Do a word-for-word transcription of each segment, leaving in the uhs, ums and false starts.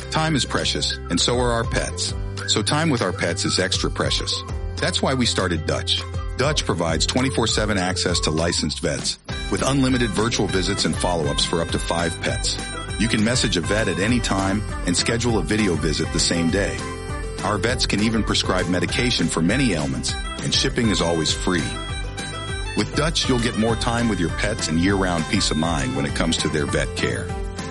Time is precious, and so are our pets. So time with our pets is extra precious. That's why we started Dutch. Dutch provides twenty-four seven access to licensed vets with unlimited virtual visits and follow-ups for up to five pets. You can message a vet at any time and schedule a video visit the same day. Our vets can even prescribe medication for many ailments, and shipping is always free. With Dutch, you'll get more time with your pets and year-round peace of mind when it comes to their vet care.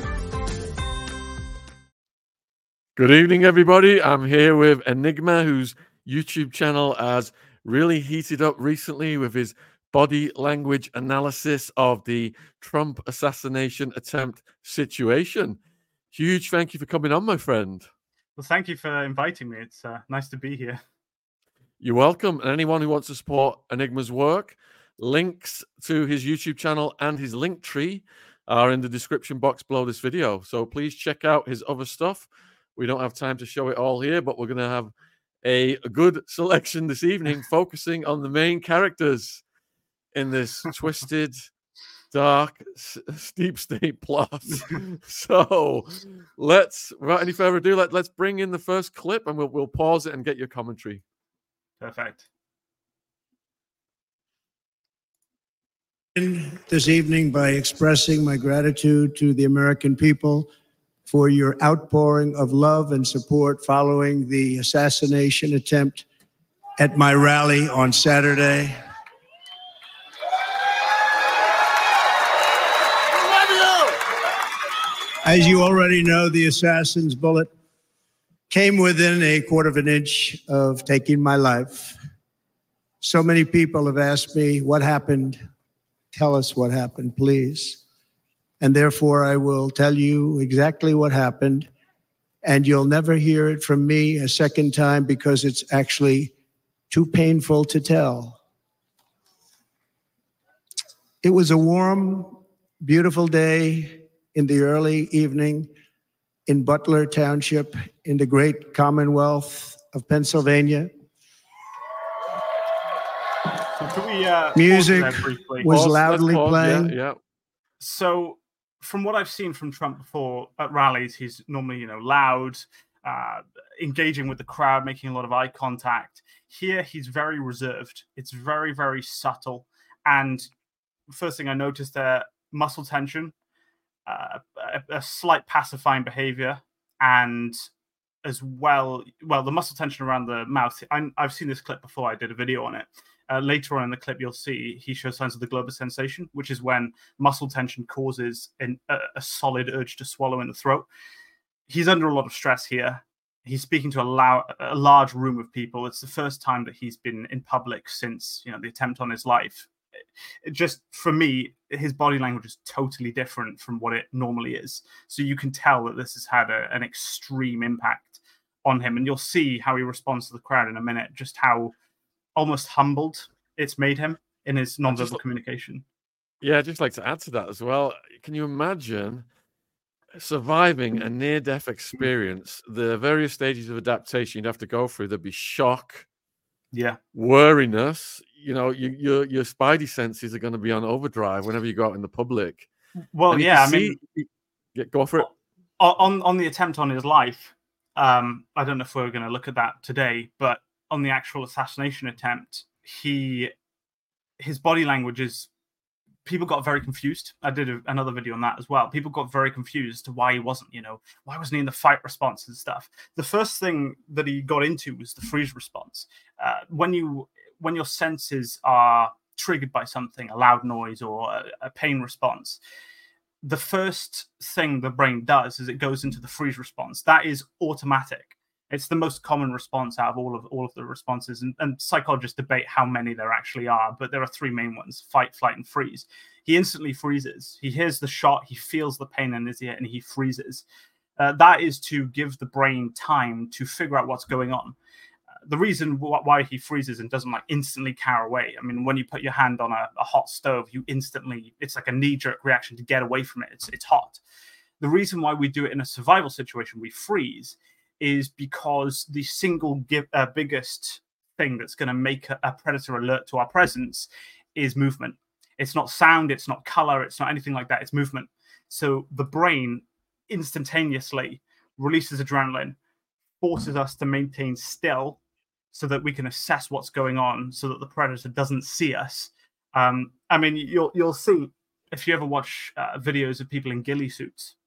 Good evening, everybody. I'm here with Enigma, whose YouTube channel has really heated up recently with his body language analysis of the Trump assassination attempt situation. Huge thank you for coming on, my friend. Well, thank you for inviting me. It's uh, nice to be here. You're welcome. And anyone who wants to support Enigma's work, links to his YouTube channel and his link tree are in the description box below this video. So please check out his other stuff. We don't have time to show it all here, but we're going to have a, a good selection this evening, focusing on the main characters in this twisted, dark, deep state plot. So let's, without any further ado, let, let's bring in the first clip and we'll, we'll pause it and get your commentary. Perfect. This evening by expressing my gratitude to the American people for your outpouring of love and support following the assassination attempt at my rally on Saturday. As you already know, the assassin's bullet came within a quarter of an inch of taking my life. So many people have asked me, what happened? Tell us what happened, please. And therefore, I will tell you exactly what happened. And you'll never hear it from me a second time because it's actually too painful to tell. It was a warm, beautiful day in the early evening in Butler Township in the great Commonwealth of Pennsylvania. So can we, uh, Music was Pause, loudly pause, playing. Yeah, yeah. So from what I've seen from Trump before at rallies, he's normally, you know, loud, uh, engaging with the crowd, making a lot of eye contact. Here, he's very reserved. It's very, very subtle. And first thing I noticed there, muscle tension, uh, a, a slight pacifying behavior, and as well, well, the muscle tension around the mouth. I, I've seen this clip before. I did a video on it. Uh, later on in the clip, you'll see he shows signs of the Glober sensation, which is when muscle tension causes an, a, a solid urge to swallow in the throat. He's under a lot of stress here. He's speaking to a, lou- a large room of people. It's the first time that he's been in public since, you know, the attempt on his life. It just, for me, his body language is totally different from what it normally is. So you can tell that this has had a, an extreme impact on him. And you'll see how he responds to the crowd in a minute, just how almost humbled it's made him in his nonverbal just, communication. Yeah, I'd just like to add to that as well. Can you imagine surviving a near-death experience, the various stages of adaptation you'd have to go through? There'd be shock, yeah, wariness. You know, you, your your spidey senses are going to be on overdrive whenever you go out in the public. Well, yeah, I mean, see, yeah, go for it. On on the attempt on his life, um, I don't know if we're going to look at that today, but on the actual assassination attempt, he his body language is, people got very confused. I did a, another video on that as well. People got very confused to why he wasn't, you know, why wasn't he in the fight response and stuff. The first thing that he got into was the freeze response. Uh, when you when your senses are triggered by something, a loud noise or a, a pain response, the first thing the brain does is it goes into the freeze response. That is automatic. It's the most common response out of all of all of the responses, and, and psychologists debate how many there actually are, but there are three main ones: fight, flight, and freeze. He instantly freezes. He hears the shot, he feels the pain in his ear, and he freezes. Uh, that is to give the brain time to figure out what's going on. Uh, the reason w- why he freezes and doesn't like instantly cower away. I mean, when you put your hand on a, a hot stove, you instantly, it's like a knee-jerk reaction to get away from it. It's it's hot. The reason why we do it in a survival situation, we freeze, is because the single give, uh, biggest thing that's going to make a, a predator alert to our presence is movement. It's not sound, it's not color, it's not anything like that, it's movement. So the brain instantaneously releases adrenaline, forces us to maintain still so that we can assess what's going on, so that the predator doesn't see us. Um, I mean, you'll you'll see if you ever watch uh, videos of people in ghillie suits,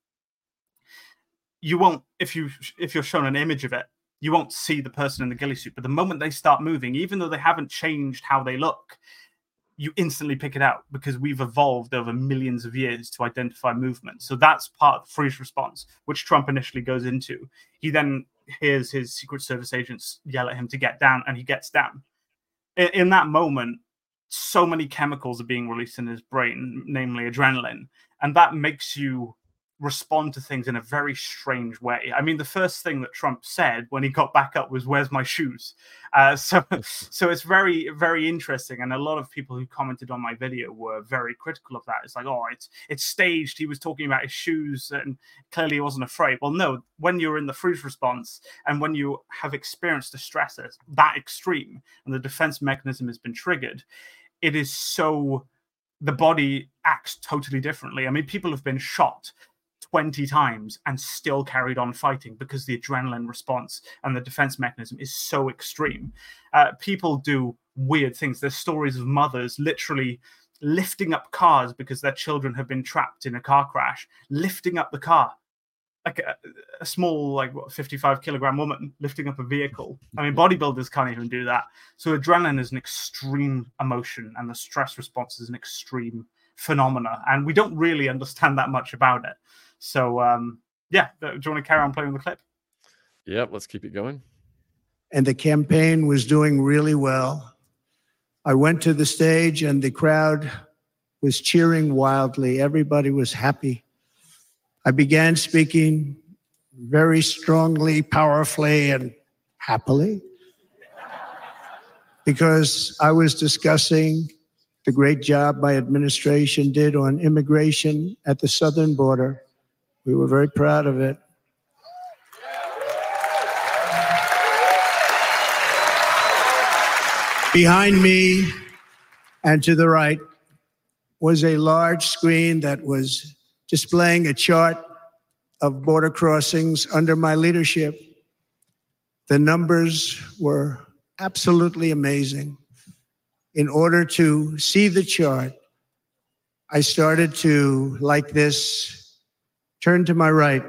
you won't, if you if you're shown an image of it, you won't see the person in the ghillie suit. But the moment they start moving, even though they haven't changed how they look, you instantly pick it out, because we've evolved over millions of years to identify movement. So that's part of the freeze response, which Trump initially goes into. He then hears his Secret Service agents yell at him to get down, and he gets down. In, in that moment, so many chemicals are being released in his brain, namely adrenaline, and that makes you respond to things in a very strange way. I mean, the first thing that Trump said when he got back up was, "Where's my shoes?" Uh, so, so it's very, very interesting. And a lot of people who commented on my video were very critical of that. It's like, oh, it's it's staged. He was talking about his shoes, and clearly he wasn't afraid. Well, no. When you're in the freeze response, and when you have experienced a stress that extreme, and the defense mechanism has been triggered, it is so the body acts totally differently. I mean, people have been shot twenty times and still carried on fighting because the adrenaline response and the defense mechanism is so extreme. Uh, people do weird things. There's stories of mothers literally lifting up cars because their children have been trapped in a car crash, lifting up the car. Like a, a small, like what, fifty-five kilogram woman lifting up a vehicle. I mean, bodybuilders can't even do that. So adrenaline is an extreme emotion, and the stress response is an extreme phenomena. And we don't really understand that much about it. So, um, yeah, do you want to carry on playing the clip? Yep, let's keep it going. And the campaign was doing really well. I went to the stage, and the crowd was cheering wildly. Everybody was happy. I began speaking very strongly, powerfully, and happily, because I was discussing the great job my administration did on immigration at the southern border. We were very proud of it. Behind me and to the right was a large screen that was displaying a chart of border crossings under my leadership. The numbers were absolutely amazing. In order to see the chart, I started to, like this, turn to my right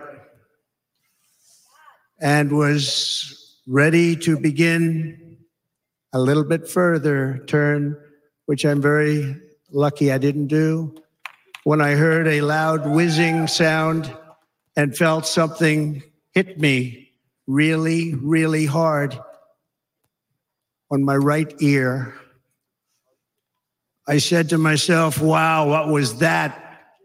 and was ready to begin a little bit further turn, which I'm very lucky I didn't do, when I heard a loud whizzing sound and felt something hit me really, really hard on my right ear. I said to myself, wow, what was that?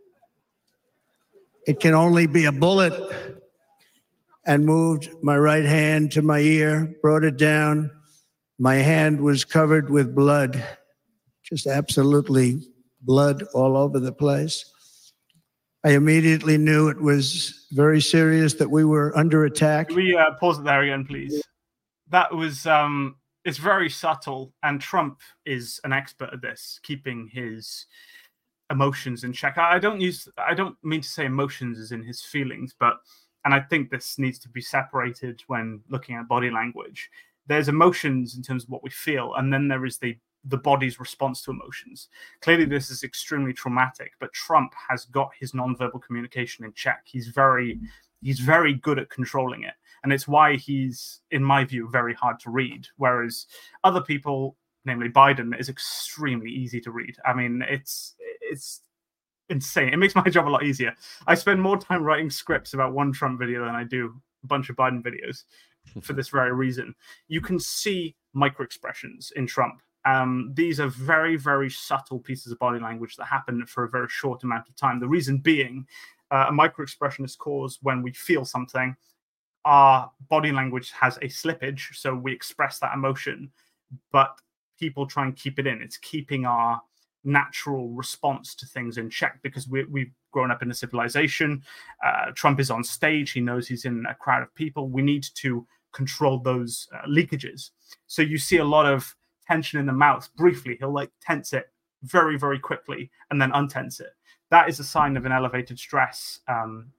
It can only be a bullet. And moved my right hand to my ear, brought it down. My hand was covered with blood, just absolutely blood all over the place. I immediately knew it was very serious, that we were under attack. Can we uh, pause it there again, please? That was, um, it's very subtle, and Trump is an expert at this, keeping his emotions in check. I don't use, I don't mean to say emotions as in his feelings, but, and I think this needs to be separated when looking at body language. There's emotions in terms of what we feel, and then there is the the body's response to emotions. Clearly, this is extremely traumatic, but Trump has got his nonverbal communication in check. He's very, he's very good at controlling it, and it's why he's, in my view, very hard to read. Whereas other people, namely Biden, is extremely easy to read. I mean, it's it's insane. It makes my job a lot easier. I spend more time writing scripts about one Trump video than I do a bunch of Biden videos. For this very reason, you can see micro expressions in Trump. Um, these are very, very subtle pieces of body language that happen for a very short amount of time. The reason being, uh, a micro expression is caused when we feel something. Our body language has a slippage, so we express that emotion, but people try and keep it in. It's keeping our natural response to things in check, because we, we've grown up in a civilization. Uh, Trump is on stage. He knows he's in a crowd of people. We need to control those uh, leakages. So you see a lot of tension in the mouth. Briefly, he'll like tense it very, very quickly and then untense it. That is a sign of an elevated stress um,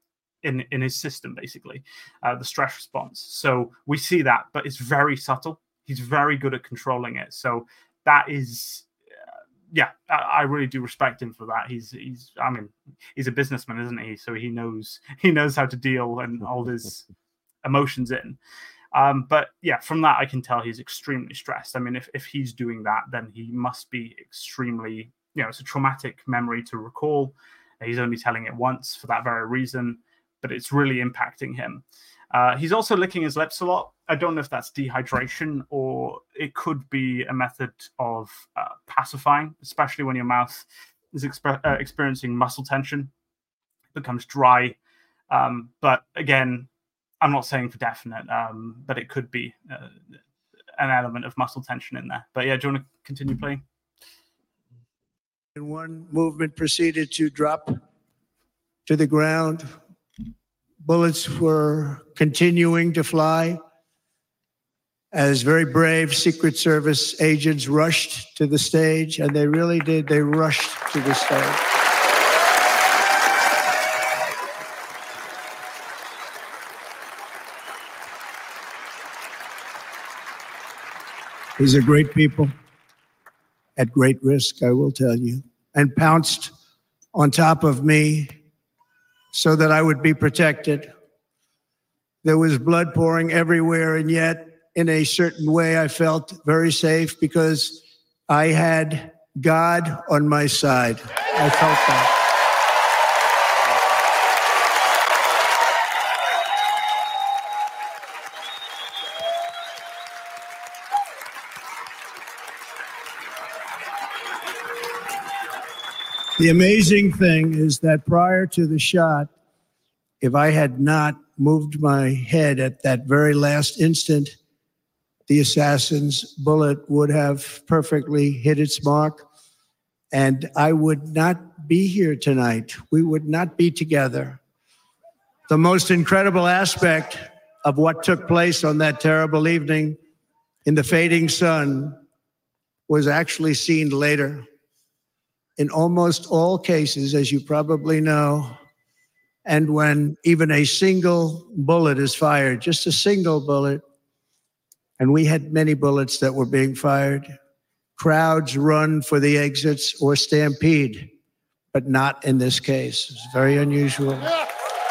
in in his system, basically, uh, the stress response. So we see that, but it's very subtle. He's very good at controlling it. So that is, uh, yeah, I, I really do respect him for that. He's he's I mean, he's a businessman, isn't he? So he knows he knows how to deal and hold his emotions in. Um, but yeah, from that I can tell he's extremely stressed. I mean, if if he's doing that, then he must be extremely, you know, it's a traumatic memory to recall. He's only telling it once for that very reason, but it's really impacting him. Uh, he's also licking his lips a lot. I don't know if that's dehydration or it could be a method of uh, pacifying, especially when your mouth is exp- uh, experiencing muscle tension. It becomes dry. Um, but again, I'm not saying for definite, um, but it could be uh, an element of muscle tension in there. But yeah, do you want to continue playing? And one movement proceeded to drop to the ground. Bullets were continuing to fly as very brave Secret Service agents rushed to the stage, and they really did. They rushed to the stage. These are great people at great risk, I will tell you, and pounced on top of me so that I would be protected. There was blood pouring everywhere, and yet, in a certain way, I felt very safe because I had God on my side. I felt that. The amazing thing is that prior to the shot, if I had not moved my head at that very last instant, the assassin's bullet would have perfectly hit its mark, and I would not be here tonight. We would not be together. The most incredible aspect of what took place on that terrible evening in the fading sun was actually seen later. In almost all cases, as you probably know, and when even a single bullet is fired, just a single bullet, and we had many bullets that were being fired, crowds run for the exits or stampede, but not in this case. It's very unusual. Yeah.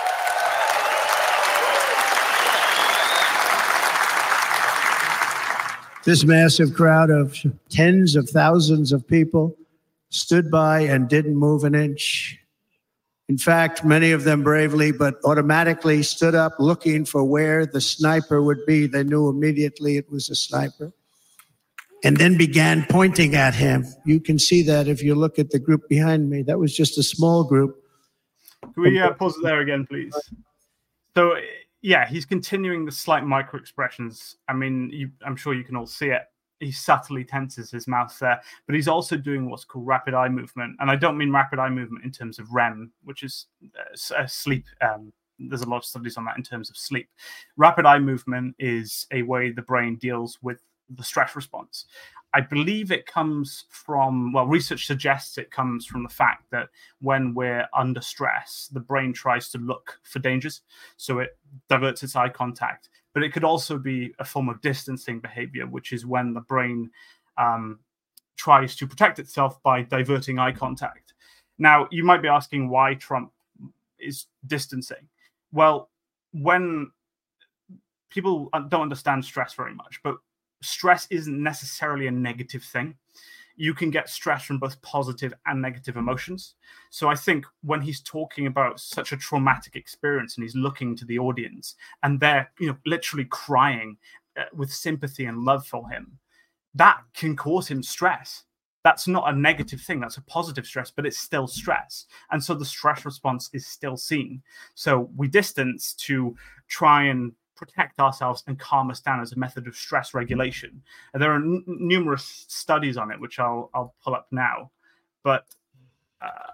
This massive crowd of tens of thousands of people stood by and didn't move an inch. In fact, many of them bravely, but automatically stood up looking for where the sniper would be. They knew immediately it was a sniper. And then began pointing at him. You can see that if you look at the group behind me. That was just a small group. Can we uh, pause it there again, please? So, yeah, he's continuing the slight micro expressions. I mean, you, I'm sure you can all see it. He subtly tenses his mouth there, but he's also doing what's called rapid eye movement. And I don't mean rapid eye movement in terms of R E M, which is uh, sleep. Um, there's a lot of studies on that in terms of sleep. Rapid eye movement is a way the brain deals with the stress response. I believe it comes from, well, research suggests it comes from the fact that when we're under stress, the brain tries to look for dangers. So it diverts its eye contact. But it could also be a form of distancing behavior, which is when the brain um, tries to protect itself by diverting eye contact. Now, you might be asking why Trump is distancing. Well, when people don't understand stress very much, but stress isn't necessarily a negative thing. You can get stress from both positive and negative emotions. So I think when he's talking about such a traumatic experience and he's looking to the audience and they're, you know, literally crying uh, with sympathy and love for him, that can cause him stress. That's not a negative thing. That's a positive stress, but it's still stress. And so the stress response is still seen. So we distance to try and protect ourselves and calm us down as a method of stress regulation. And there are n- numerous studies on it, which I'll I'll pull up now. But uh,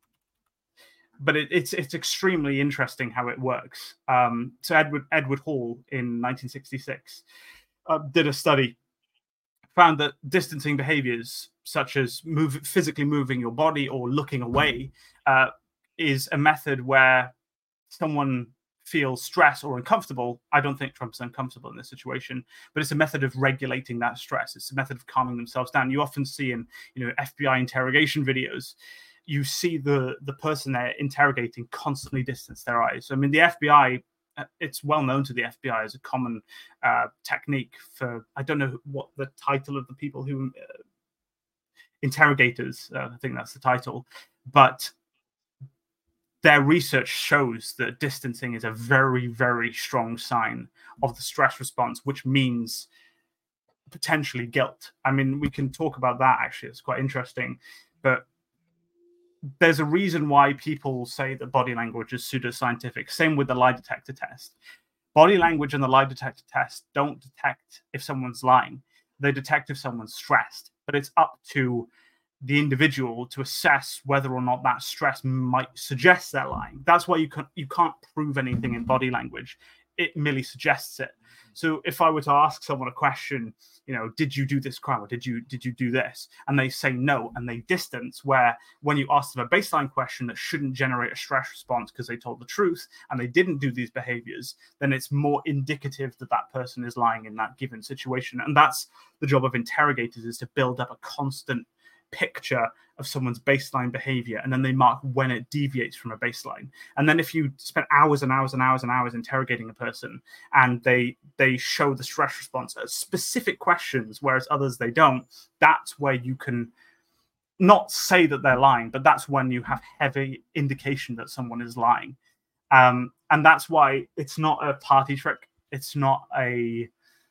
but it, it's it's extremely interesting how it works. Um, so Edward Edward Hall in nineteen sixty-six uh, did a study, found that distancing behaviors such as move, physically moving your body or looking away uh, is a method where someone feels stress or uncomfortable, I don't think Trump's uncomfortable in this situation, but it's a method of regulating that stress. It's a method of calming themselves down. You often see in, you know, F B I interrogation videos, you see the the person they're interrogating constantly distance their eyes. I mean, the F B I, it's well known to the F B I as a common uh, technique for, I don't know what the title of the people who, uh, interrogators, uh, I think that's the title, but their research shows that distancing is a very, very strong sign of the stress response, which means potentially guilt. I mean, we can talk about that, actually. It's quite interesting. But there's a reason why people say that body language is pseudoscientific. Same with the lie detector test. Body language and the lie detector test don't detect if someone's lying. They detect if someone's stressed. But it's up to the individual to assess whether or not that stress might suggest they're lying. That's why you can't you can't prove anything in body language. It merely suggests it. So if I were to ask someone a question, you know, did you do this crime or did you did you do this? And they say no, and they distance, where when you ask them a baseline question that shouldn't generate a stress response because they told the truth and they didn't do these behaviors, then it's more indicative that that person is lying in that given situation. And that's the job of interrogators, is to build up a constant picture of someone's baseline behavior, and then they mark when it deviates from a baseline. And then if you spend hours and hours and hours and hours interrogating a person and they they show the stress response at specific questions, whereas others they don't, that's where you can not say that they're lying, but that's when you have heavy indication that someone is lying. Um, and that's why it's not a party trick. It's not a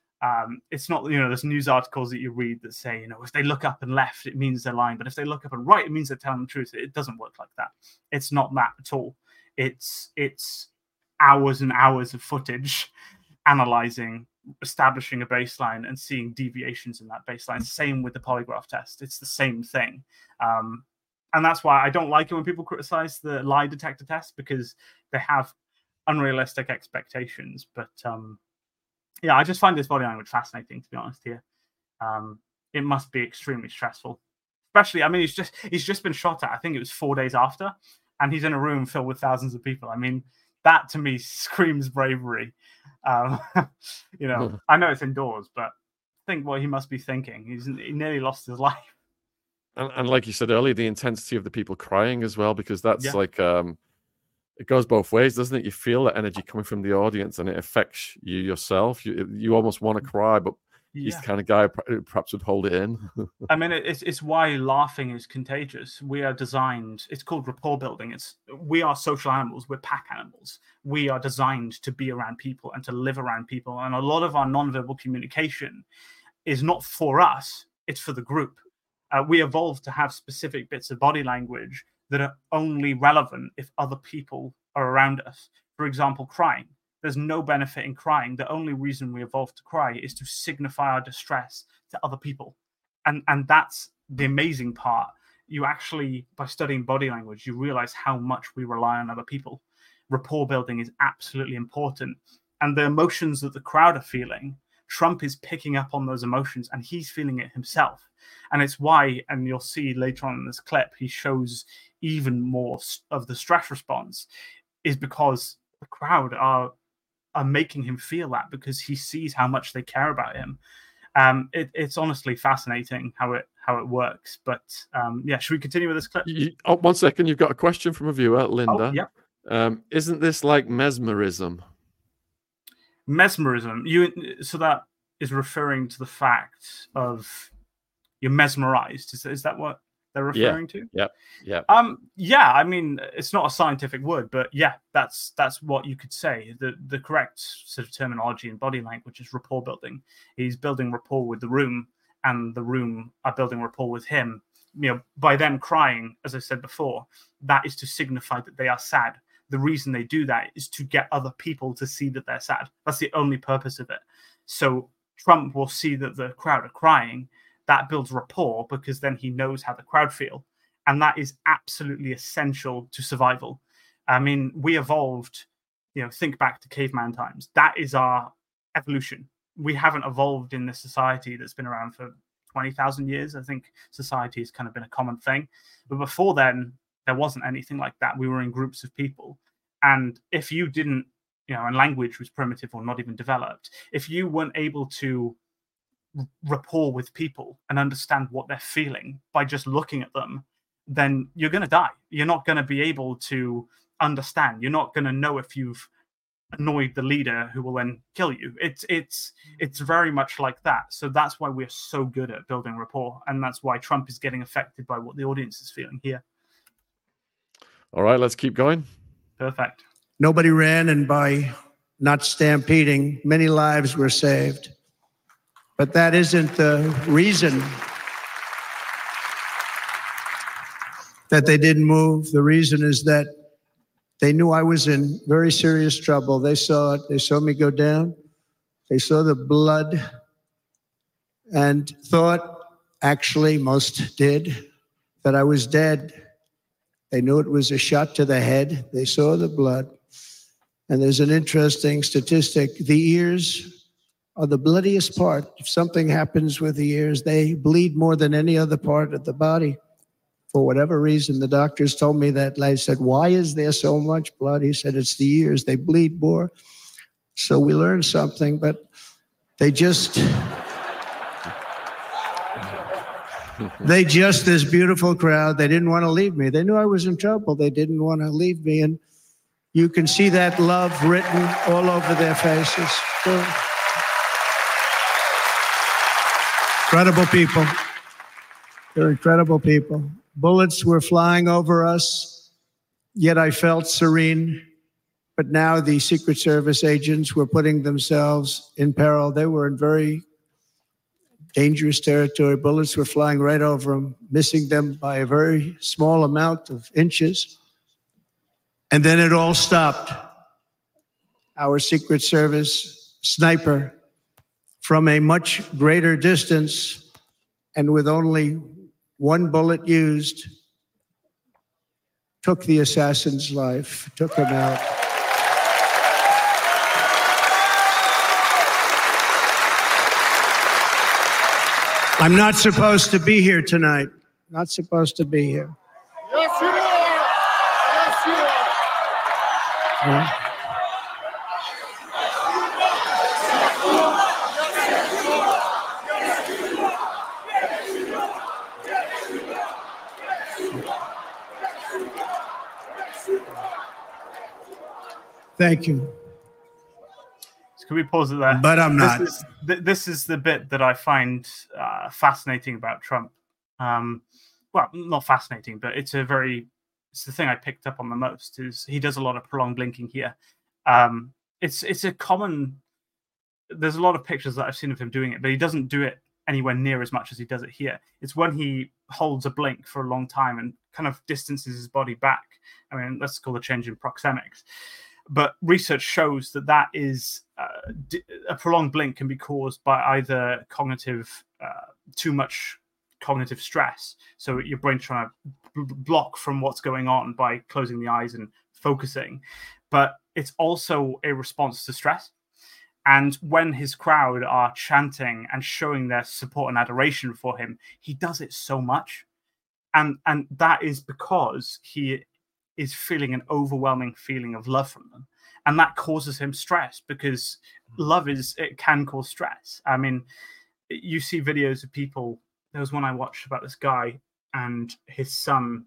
Um, it's not, you know, there's news articles that you read that say, you know, if they look up and left, it means they're lying. But if they look up and right, it means they're telling the truth. It doesn't work like that. It's not that at all. It's it's hours and hours of footage, analyzing, establishing a baseline and seeing deviations in that baseline. Same with the polygraph test. It's the same thing. Um, and that's why I don't like it when people criticize the lie detector test, because they have unrealistic expectations. But um, yeah, I just find this body language fascinating, to be honest here. Um, it must be extremely stressful. Especially, I mean, he's just he's just been shot at. I think it was four days after, and he's in a room filled with thousands of people. I mean, that to me screams bravery. Um, you know, I know it's indoors, but think what he must be thinking. He's he nearly lost his life. And, and like you said earlier, the intensity of the people crying as well, because that's Yeah. like... Um, it goes both ways, doesn't it? You feel that energy coming from the audience, and it affects you yourself. You you almost want to cry, but he's Yeah. the kind of guy who perhaps would hold it in. I mean, it's it's why laughing is contagious. We are designed. It's called rapport building. It's we are social animals. We're pack animals. We are designed to be around people and to live around people. And a lot of our nonverbal communication is not for us. It's for the group. Uh, we evolved to have specific bits of body language that are only relevant if other people are around us. For example, crying. There's no benefit in crying. The only reason we evolved to cry is to signify our distress to other people. And, and that's the amazing part. You actually, by studying body language, you realize how much we rely on other people. Rapport building is absolutely important. And the emotions that the crowd are feeling, Trump is picking up on those emotions, and he's feeling it himself. And it's why, and you'll see later on in this clip, he shows even more of the stress response, is because the crowd are are making him feel that, because he sees how much they care about him. Um, it, it's honestly fascinating how it how it works. But um, yeah, should we continue with this clip? You, oh, one second, you've got a question from a viewer, Linda. Oh, yeah. Um, isn't this like mesmerism? Mesmerism. You so that is referring to the fact of you're mesmerized. Is, is that what they're referring yeah. to? Yeah, yeah. Um, yeah, I mean, it's not a scientific word, but yeah, that's that's what you could say. The the correct sort of terminology in body language is rapport building. He's building rapport with the room, and the room are building rapport with him. You know, by them crying, as I said before, that is to signify that they are sad. The reason they do that is to get other people to see that they're sad. That's the only purpose of it. So Trump will see that the crowd are crying. That builds rapport, because then he knows how the crowd feel. And that is absolutely essential to survival. I mean, we evolved, you know, think back to caveman times. That is our evolution. We haven't evolved in this society that's been around for twenty thousand years. I think society has kind of been a common thing. But before then, there wasn't anything like that. We were in groups of people. And if you didn't, you know, and language was primitive or not even developed, if you weren't able to rapport with people and understand what they're feeling by just looking at them, then you're going to die. You're not going to be able to understand. You're not going to know if you've annoyed the leader who will then kill you. It's it's it's very much like that. So that's why we're so good at building rapport, and that's why Trump is getting affected by what the audience is feeling here. All right, let's keep going. Perfect. Nobody ran, and by not stampeding, many lives were saved. But that isn't the reason that they didn't move. The reason is that they knew I was in very serious trouble. They saw it. They saw me go down. They saw the blood and thought, actually, most did, that I was dead. They knew it was a shot to the head. They saw the blood. And there's an interesting statistic. The ears are the bloodiest part. If something happens with the ears, they bleed more than any other part of the body. For whatever reason, the doctors told me that. I said, why is there so much blood? He said, it's the ears. They bleed more. So we learned something, but they just, they just, this beautiful crowd, they didn't want to leave me. They knew I was in trouble. They didn't want to leave me. And you can see that love written all over their faces. So, incredible people. They're incredible people. Bullets were flying over us, yet I felt serene. But now the Secret Service agents were putting themselves in peril. They were in very dangerous territory. Bullets were flying right over them, missing them by a very small amount of inches. And then it all stopped. Our Secret Service sniper, from a much greater distance and with only one bullet used, took the assassin's life, took him out. I'm not supposed to be here tonight. Not supposed to be here. Yes, you are. Yes, you are. Yeah. Thank you. So can we pause it there? But I'm not. This is, th- this is the bit that I find uh, fascinating about Trump. Um, well, not fascinating, but it's a very, it's the thing I picked up on the most, is he does a lot of prolonged blinking here. Um, it's it's a common, there's a lot of pictures that I've seen of him doing it, but he doesn't do it anywhere near as much as he does it here. It's when he holds a blink for a long time and kind of distances his body back. I mean, let's call the change in proxemics. But research shows that that is uh, d- a prolonged blink can be caused by either cognitive, uh, too much cognitive stress. So your brain's trying to b- block from what's going on by closing the eyes and focusing. But it's also a response to stress. And when his crowd are chanting and showing their support and adoration for him, he does it so much. And, and that is because he is feeling an overwhelming feeling of love from them. And that causes him stress, because love is, it can cause stress. I mean, you see videos of people. There was one I watched about this guy, and his son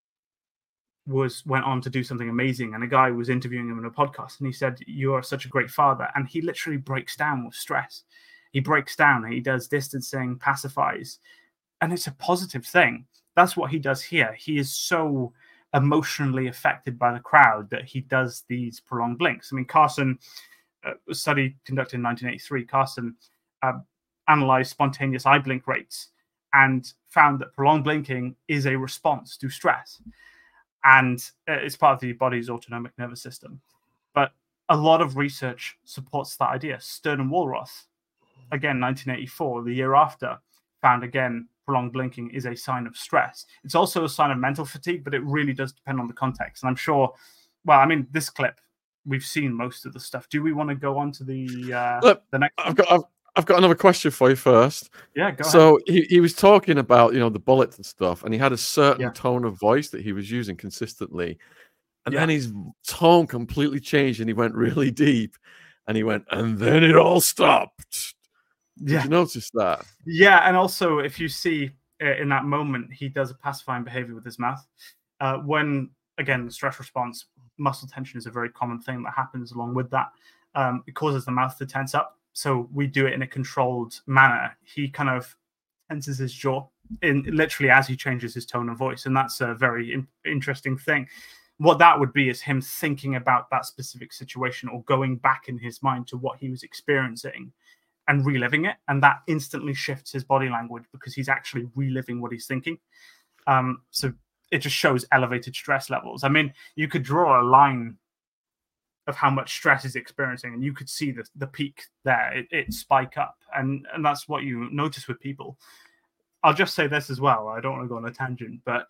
was went on to do something amazing. And a guy was interviewing him in a podcast, and he said, "You are such a great father." And he literally breaks down with stress. He breaks down and he does distancing, pacifies. And it's a positive thing. That's what he does here. He is so emotionally affected by the crowd that he does these prolonged blinks. I mean, Carson, uh, a study conducted in nineteen eighty-three, Carson uh, analyzed spontaneous eye blink rates and found that prolonged blinking is a response to stress. And uh, it's part of the body's autonomic nervous system. But a lot of research supports that idea. Stern and Walroth, again, nineteen eighty-four, the year after, found again prolonged blinking is a sign of stress. It's also a sign of mental fatigue, but it really does depend on the context. And I'm sure, well, I mean, this clip, we've seen most of the stuff. Do we want to go on to the uh, Look, the next I've got I've, I've got another question for you first. Yeah, go so ahead. he, he was talking about, you know, the bullets and stuff, and he had a certain Yeah. tone of voice that he was using consistently. And Yeah. then his tone completely changed and he went really deep. And he went, and then it all stopped. Did Yeah. you notice that? Yeah, and also if you see uh, in that moment, he does a pacifying behavior with his mouth. Uh, when, again, the stress response, muscle tension is a very common thing that happens along with that. Um, it causes the mouth to tense up. So we do it in a controlled manner. He kind of tenses his jaw in literally as he changes his tone of voice. And that's a very in- interesting thing. What that would be is him thinking about that specific situation or going back in his mind to what he was experiencing and reliving it, and that instantly shifts his body language because he's actually reliving what he's thinking. Um, so it just shows elevated stress levels. I mean, you could draw a line of how much stress he's experiencing, and you could see the, the peak there. It, it spike up, and, and that's what you notice with people. I'll just say this as well. I don't want to go on a tangent, but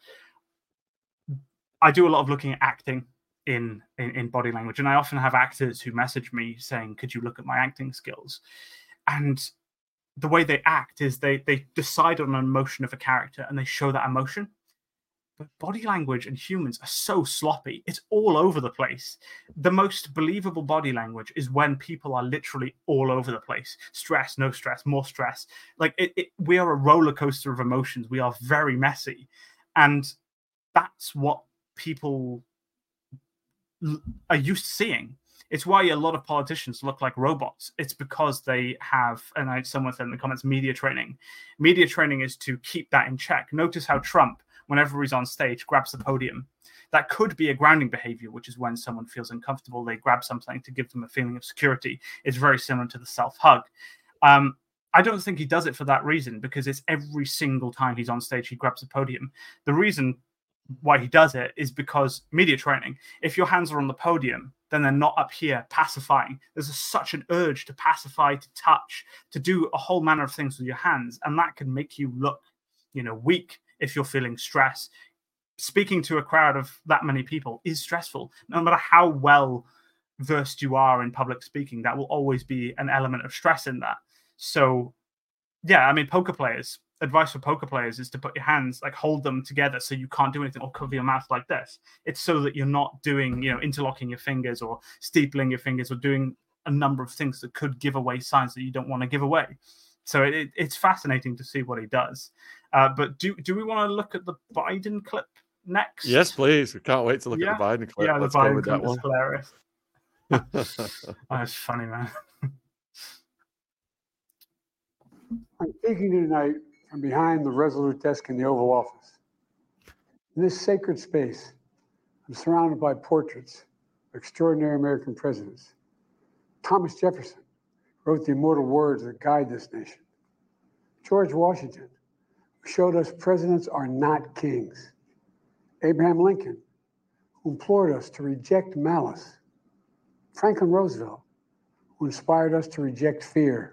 I do a lot of looking at acting in, in, in body language, and I often have actors who message me saying, could you look at my acting skills? And the way they act is they they decide on an emotion of a character and they show that emotion. But body language and humans are so sloppy. It's all over the place. The most believable body language is when people are literally all over the place. Stress, no stress, more stress. Like it, it, we are a roller coaster of emotions. We are very messy. And that's what people are used to seeing. It's why a lot of politicians look like robots. It's because they have, and I, someone said in the comments, media training. Media training is to keep that in check. Notice how Trump, whenever he's on stage, grabs the podium. That could be a grounding behavior, which is when someone feels uncomfortable, they grab something to give them a feeling of security. It's very similar to the self-hug. Um, I don't think he does it for that reason, because it's every single time he's on stage, he grabs the podium. The reason why he does it is because media training. If your hands are on the podium, then they're not up here pacifying. There's a, such an urge to pacify, to touch, to do a whole manner of things with your hands, and that can make you look, you know, weak if you're feeling stress. Speaking to a crowd of that many people is stressful. No matter how well versed you are in public speaking, that will always be an element of stress in that. So, yeah, I mean, poker players. Advice for poker players is to put your hands, like hold them together so you can't do anything, or cover your mouth like this. It's so that you're not doing, you know, interlocking your fingers or steepling your fingers or doing a number of things that could give away signs that you don't want to give away. So it, it's fascinating to see what he does. Uh, but do do we want to look at the Biden clip next? Yes, please. We can't wait to look yeah. at the Biden clip. Yeah, Let's the go Biden with clip that is one. hilarious. Oh, it's funny, man. I'm speaking to you tonight from behind the Resolute desk in the Oval Office. In this sacred space, I'm surrounded by portraits of extraordinary American presidents. Thomas Jefferson wrote the immortal words that guide this nation. George Washington, who showed us presidents are not kings. Abraham Lincoln, who implored us to reject malice. Franklin Roosevelt, who inspired us to reject fear.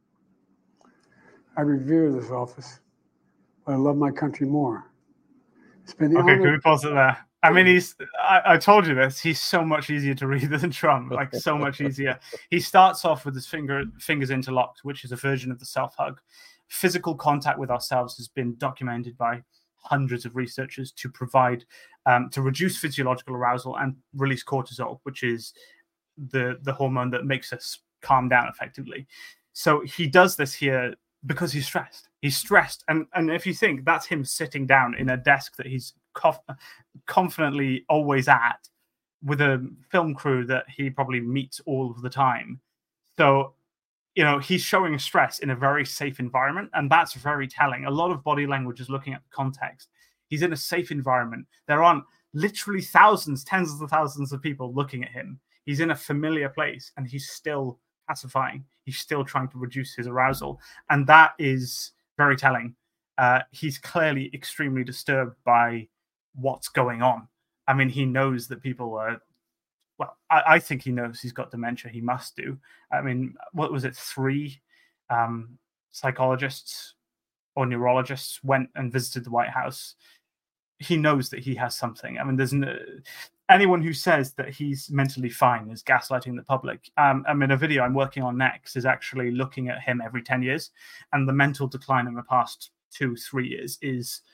I revere this office, but I love my country more. It's been the Okay, honor- can we pause it there? I mean, he's, I, I told you this, he's so much easier to read than Trump, like so much easier. He starts off with his finger fingers interlocked, which is a version of the self-hug. Physical contact with ourselves has been documented by hundreds of researchers to provide, um, to reduce physiological arousal and release cortisol, which is the, the hormone that makes us calm down effectively. So he does this here because he's stressed. He's stressed. And, and if you think that's him sitting down in a desk that he's conf- confidently always at with a film crew that he probably meets all of the time. So, you know, he's showing stress in a very safe environment. And that's very telling. A lot of body language is looking at the context. He's in a safe environment. There aren't literally thousands, tens of thousands of people looking at him. He's in a familiar place and he's still pacifying. He's still trying to reduce his arousal. And that is very telling. Uh, he's clearly extremely disturbed by what's going on. I mean, he knows that people are, well, I, I think he knows he's got dementia. He must do. I mean, what was it? Three um, psychologists or neurologists went and visited the White House. He knows that he has something. I mean, there's no, anyone who says that he's mentally fine is gaslighting the public. Um, I mean, a video I'm working on next is actually looking at him every ten years, and the mental decline in the past two, three years is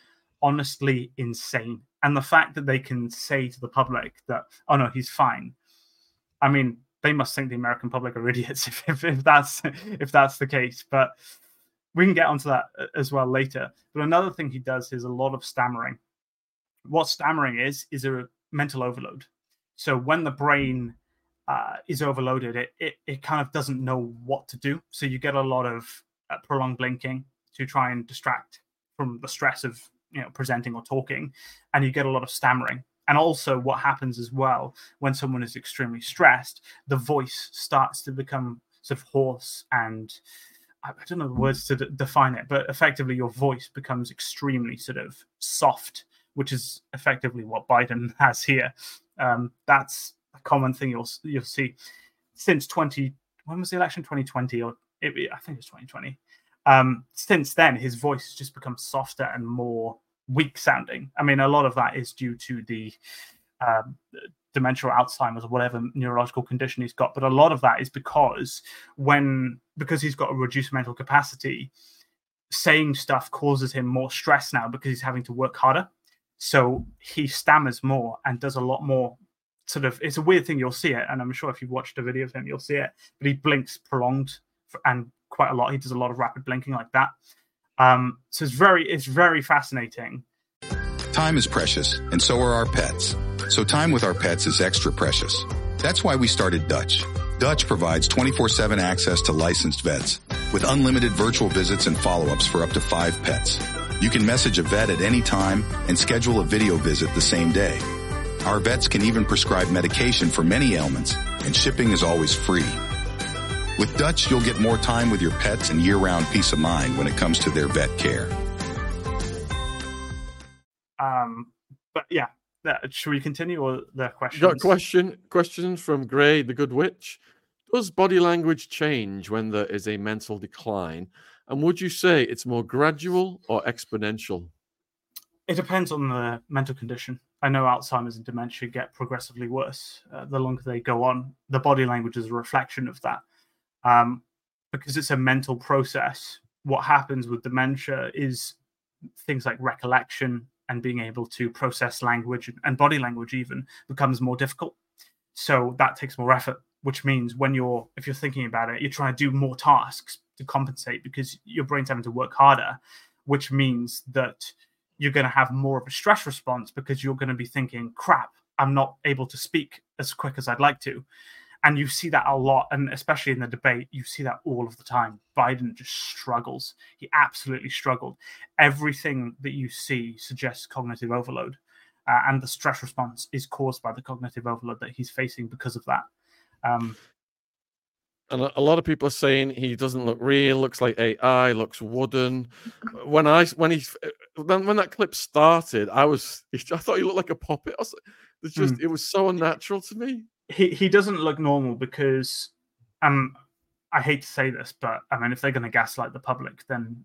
honestly insane. And the fact that they can say to the public that, oh no, he's fine. I mean, they must think the American public are idiots if, if, if that's if that's the case. But we can get onto that as well later. But another thing he does is a lot of stammering. What stammering is, is a mental overload. So when the brain uh, is overloaded, it, it it kind of doesn't know what to do. So you get a lot of uh, prolonged blinking to try and distract from the stress of, you know, presenting or talking, and you get a lot of stammering. And also what happens as well, when someone is extremely stressed, the voice starts to become sort of hoarse and I don't know the words to d- define it, but effectively your voice becomes extremely sort of soft, which is effectively what Biden has here. Um, that's a common thing you'll you'll see since twenty. When was the election? twenty twenty, or it, I think it's twenty twenty. Um, since then, his voice has just become softer and more weak sounding. I mean, a lot of that is due to the um, dementia or Alzheimer's or whatever neurological condition he's got. But a lot of that is because when because he's got a reduced mental capacity, saying stuff causes him more stress now because he's having to work harder. So he stammers more and does a lot more sort of, it's a weird thing, you'll see it. And I'm sure if you've watched a video of him, you'll see it. But he blinks prolonged for, and quite a lot. He does a lot of rapid blinking like that. Um, so it's very, it's very fascinating. Time is precious, and so are our pets. So time with our pets is extra precious. That's why we started Dutch. Dutch provides twenty-four seven access to licensed vets with unlimited virtual visits and follow-ups for up to five pets. You can message a vet at any time and schedule a video visit the same day. Our vets can even prescribe medication for many ailments, and shipping is always free. With Dutch, you'll get more time with your pets and year-round peace of mind when it comes to their vet care. Um, but yeah, should we continue or the questions? Got a question, question from Gray, the Good Witch. Does body language change when there is a mental decline? And would you say it's more gradual or exponential? It depends on the mental condition. I know Alzheimer's and dementia get progressively worse uh, the longer they go on. The body language is a reflection of that. Um, because it's a mental process, what happens with dementia is things like recollection and being able to process language and body language even becomes more difficult. So that takes more effort, which means when you're, if you're thinking about it, you're trying to do more tasks to compensate because your brain's having to work harder, which means that you're going to have more of a stress response because you're going to be thinking, crap, I'm not able to speak as quick as I'd like to. And you see that a lot, and especially in the debate, you see that all of the time. Biden just struggles. He absolutely struggled. Everything that you see suggests cognitive overload, uh, and the stress response is caused by the cognitive overload that he's facing because of that. Um, and a lot of people are saying he doesn't look real, looks like A I, looks wooden. When I when he when, when that clip started, I was I thought he looked like a puppet. I was, it's just mm. It was so unnatural to me. He he doesn't look normal because, um, I hate to say this, but I mean, if they're going to gaslight the public, then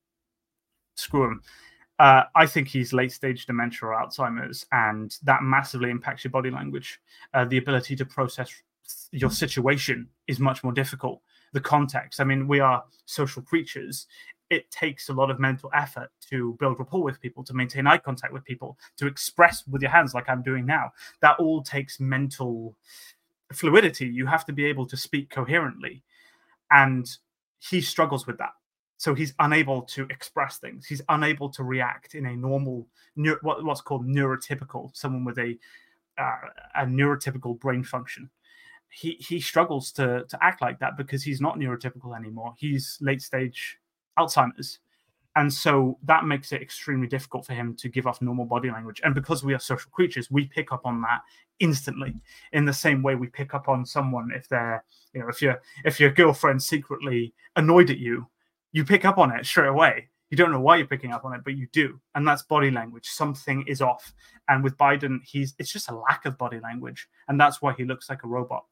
screw them. Uh, I think he's late stage dementia or Alzheimer's, and that massively impacts your body language. Uh, the ability to process your situation is much more difficult. The context. I mean, we are social creatures. It takes a lot of mental effort to build rapport with people, to maintain eye contact with people, to express with your hands like I'm doing now. That all takes mental fluidity. You have to be able to speak coherently. And he struggles with that. So he's unable to express things. He's unable to react in a normal, what, what's called neurotypical, someone with a, uh, a neurotypical brain function. He he struggles to, to act like that because he's not neurotypical anymore. He's late stage Alzheimer's. And so that makes it extremely difficult for him to give off normal body language. And because we are social creatures, we pick up on that instantly in the same way we pick up on someone if they're, you know, if your if your girlfriend's secretly annoyed at you, you pick up on it straight away. You don't know why you're picking up on it, but you do. And that's body language. Something is off. And with Biden, he's it's just a lack of body language. And that's why he looks like a robot.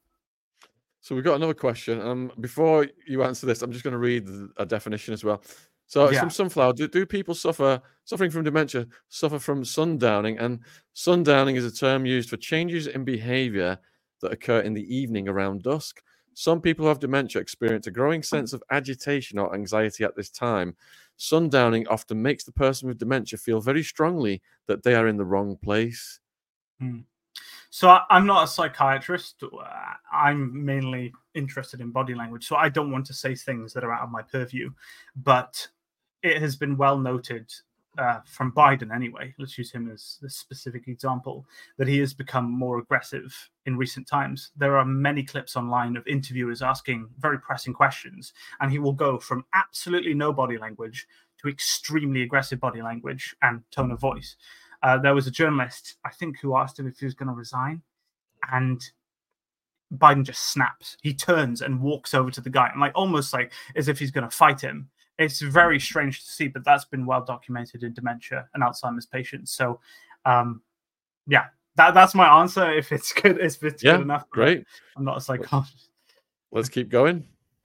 So we've got another question. Um, before you answer this, I'm just going to read a definition as well. So it's yeah. from Sunflower. Do, do people suffer suffering from dementia suffer from sundowning? And sundowning is a term used for changes in behavior that occur in the evening around dusk. Some people who have dementia experience a growing sense of agitation or anxiety at this time. Sundowning often makes the person with dementia feel very strongly that they are in the wrong place. Hmm. So I, I'm not a psychiatrist. I'm mainly interested in body language, so I don't want to say things that are out of my purview. But it has been well noted uh, from Biden anyway, let's use him as a specific example, that he has become more aggressive in recent times. There are many clips online of interviewers asking very pressing questions, and he will go from absolutely no body language to extremely aggressive body language and tone of voice. Uh, there was a journalist, I think, who asked him if he was going to resign, and Biden just snaps. He turns and walks over to the guy, and like almost like as if he's going to fight him. It's very strange to see, but that's been well documented in dementia and Alzheimer's patients. So, um, yeah, that, that's my answer. If it's good, if it's yeah, good enough, great. I'm not a psychologist. Let's keep going.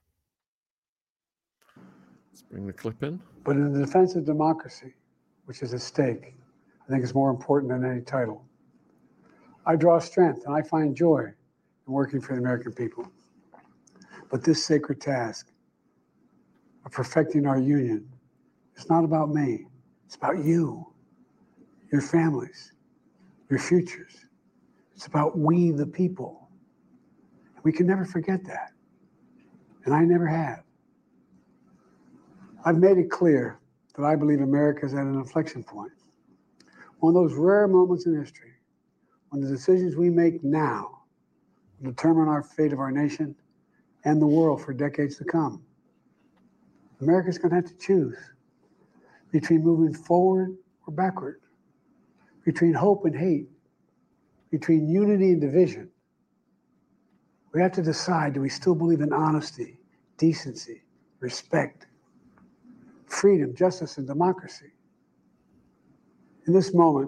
Let's bring the clip in. But in the defense of democracy, which is at stake, I think it's more important than any title. I draw strength and I find joy in working for the American people. But this sacred task of perfecting our union is not about me. It's about you, your families, your futures. It's about we, the people. We can never forget that. And I never have. I've made it clear that I believe America is at an inflection point. One of those rare moments in history when the decisions we make now will determine our fate of our nation and the world for decades to come. America's going to have to choose between moving forward or backward, between hope and hate, between unity and division. We have to decide, do we still believe in honesty, decency, respect, freedom, justice, and democracy? In this moment,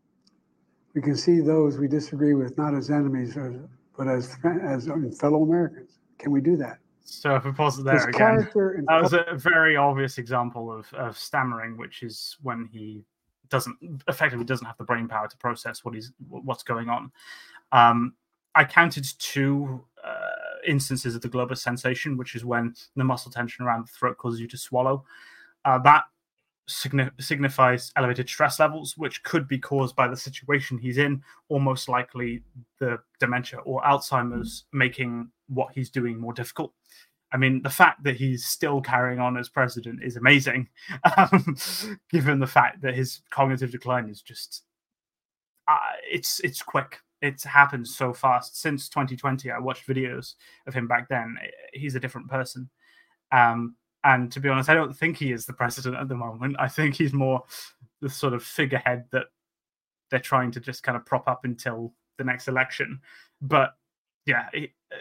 we can see those we disagree with not as enemies, but as, as fellow Americans. Can we do that? So if we pause it there His again, character and that was a very obvious example of, of stammering, which is when he doesn't effectively doesn't have the brain power to process what he's what's going on. Um, I counted two uh, instances of the globus sensation, which is when the muscle tension around the throat causes you to swallow. Uh, that signi- signifies elevated stress levels, which could be caused by the situation he's in, or most likely the dementia or Alzheimer's making what he's doing more difficult. I mean, the fact that he's still carrying on as president is amazing, um, given the fact that his cognitive decline is just, uh, it's it's quick. It's happened so fast. Since twenty twenty, I watched videos of him back then. He's a different person. Um, and to be honest, I don't think he is the president at the moment. I think he's more the sort of figurehead that they're trying to just kind of prop up until the next election. But yeah, it, uh,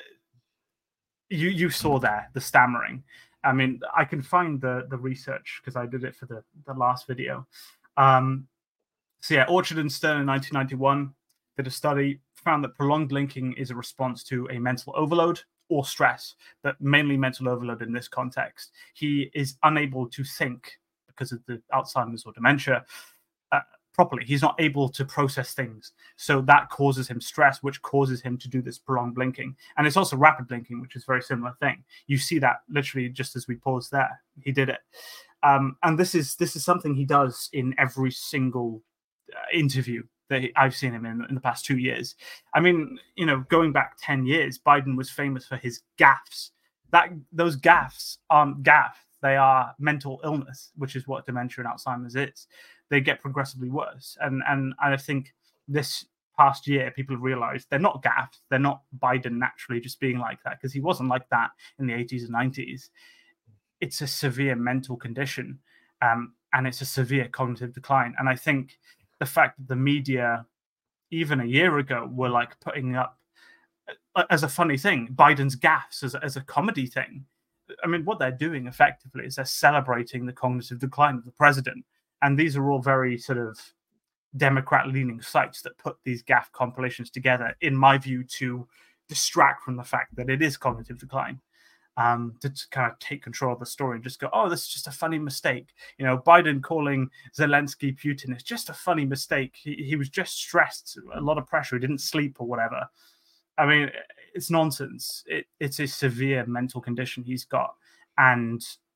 you you saw there the stammering. I mean, I can find the the research because I did it for the, the last video. Um, so yeah, Orchard and Stern in nineteen ninety-one did a study, found that prolonged blinking is a response to a mental overload or stress, but mainly mental overload in this context. He is unable to think because of the Alzheimer's or dementia uh, properly. He's not able to process things. So that causes him stress, which causes him to do this prolonged blinking. And it's also rapid blinking, which is a very similar thing. You see that literally just as we paused there. He did it. Um, and this is this is something he does in every single uh, interview that I've seen him in in the past two years. I mean, you know, going back ten years, Biden was famous for his gaffes. That those gaffes aren't gaffes. They are mental illness, which is what dementia and Alzheimer's is. They get progressively worse. And and I think this past year, people have realized they're not gaffes. They're not Biden naturally just being like that, because he wasn't like that in the eighties and nineties. It's a severe mental condition, um, and it's a severe cognitive decline. And I think the fact that the media, even a year ago, were like putting up uh, as a funny thing, Biden's gaffes as, as a comedy thing. I mean, what they're doing effectively is they're celebrating the cognitive decline of the president. And these are all very sort of Democrat-leaning sites that put these gaffe compilations together, in my view, to distract from the fact that it is cognitive decline. Um, to, to kind of take control of the story and just go, oh, this is just a funny mistake. You know, Biden calling Zelensky Putin is just a funny mistake. He, he was just stressed, a lot of pressure. He didn't sleep or whatever. I mean, it's nonsense. It, it's a severe mental condition he's got. And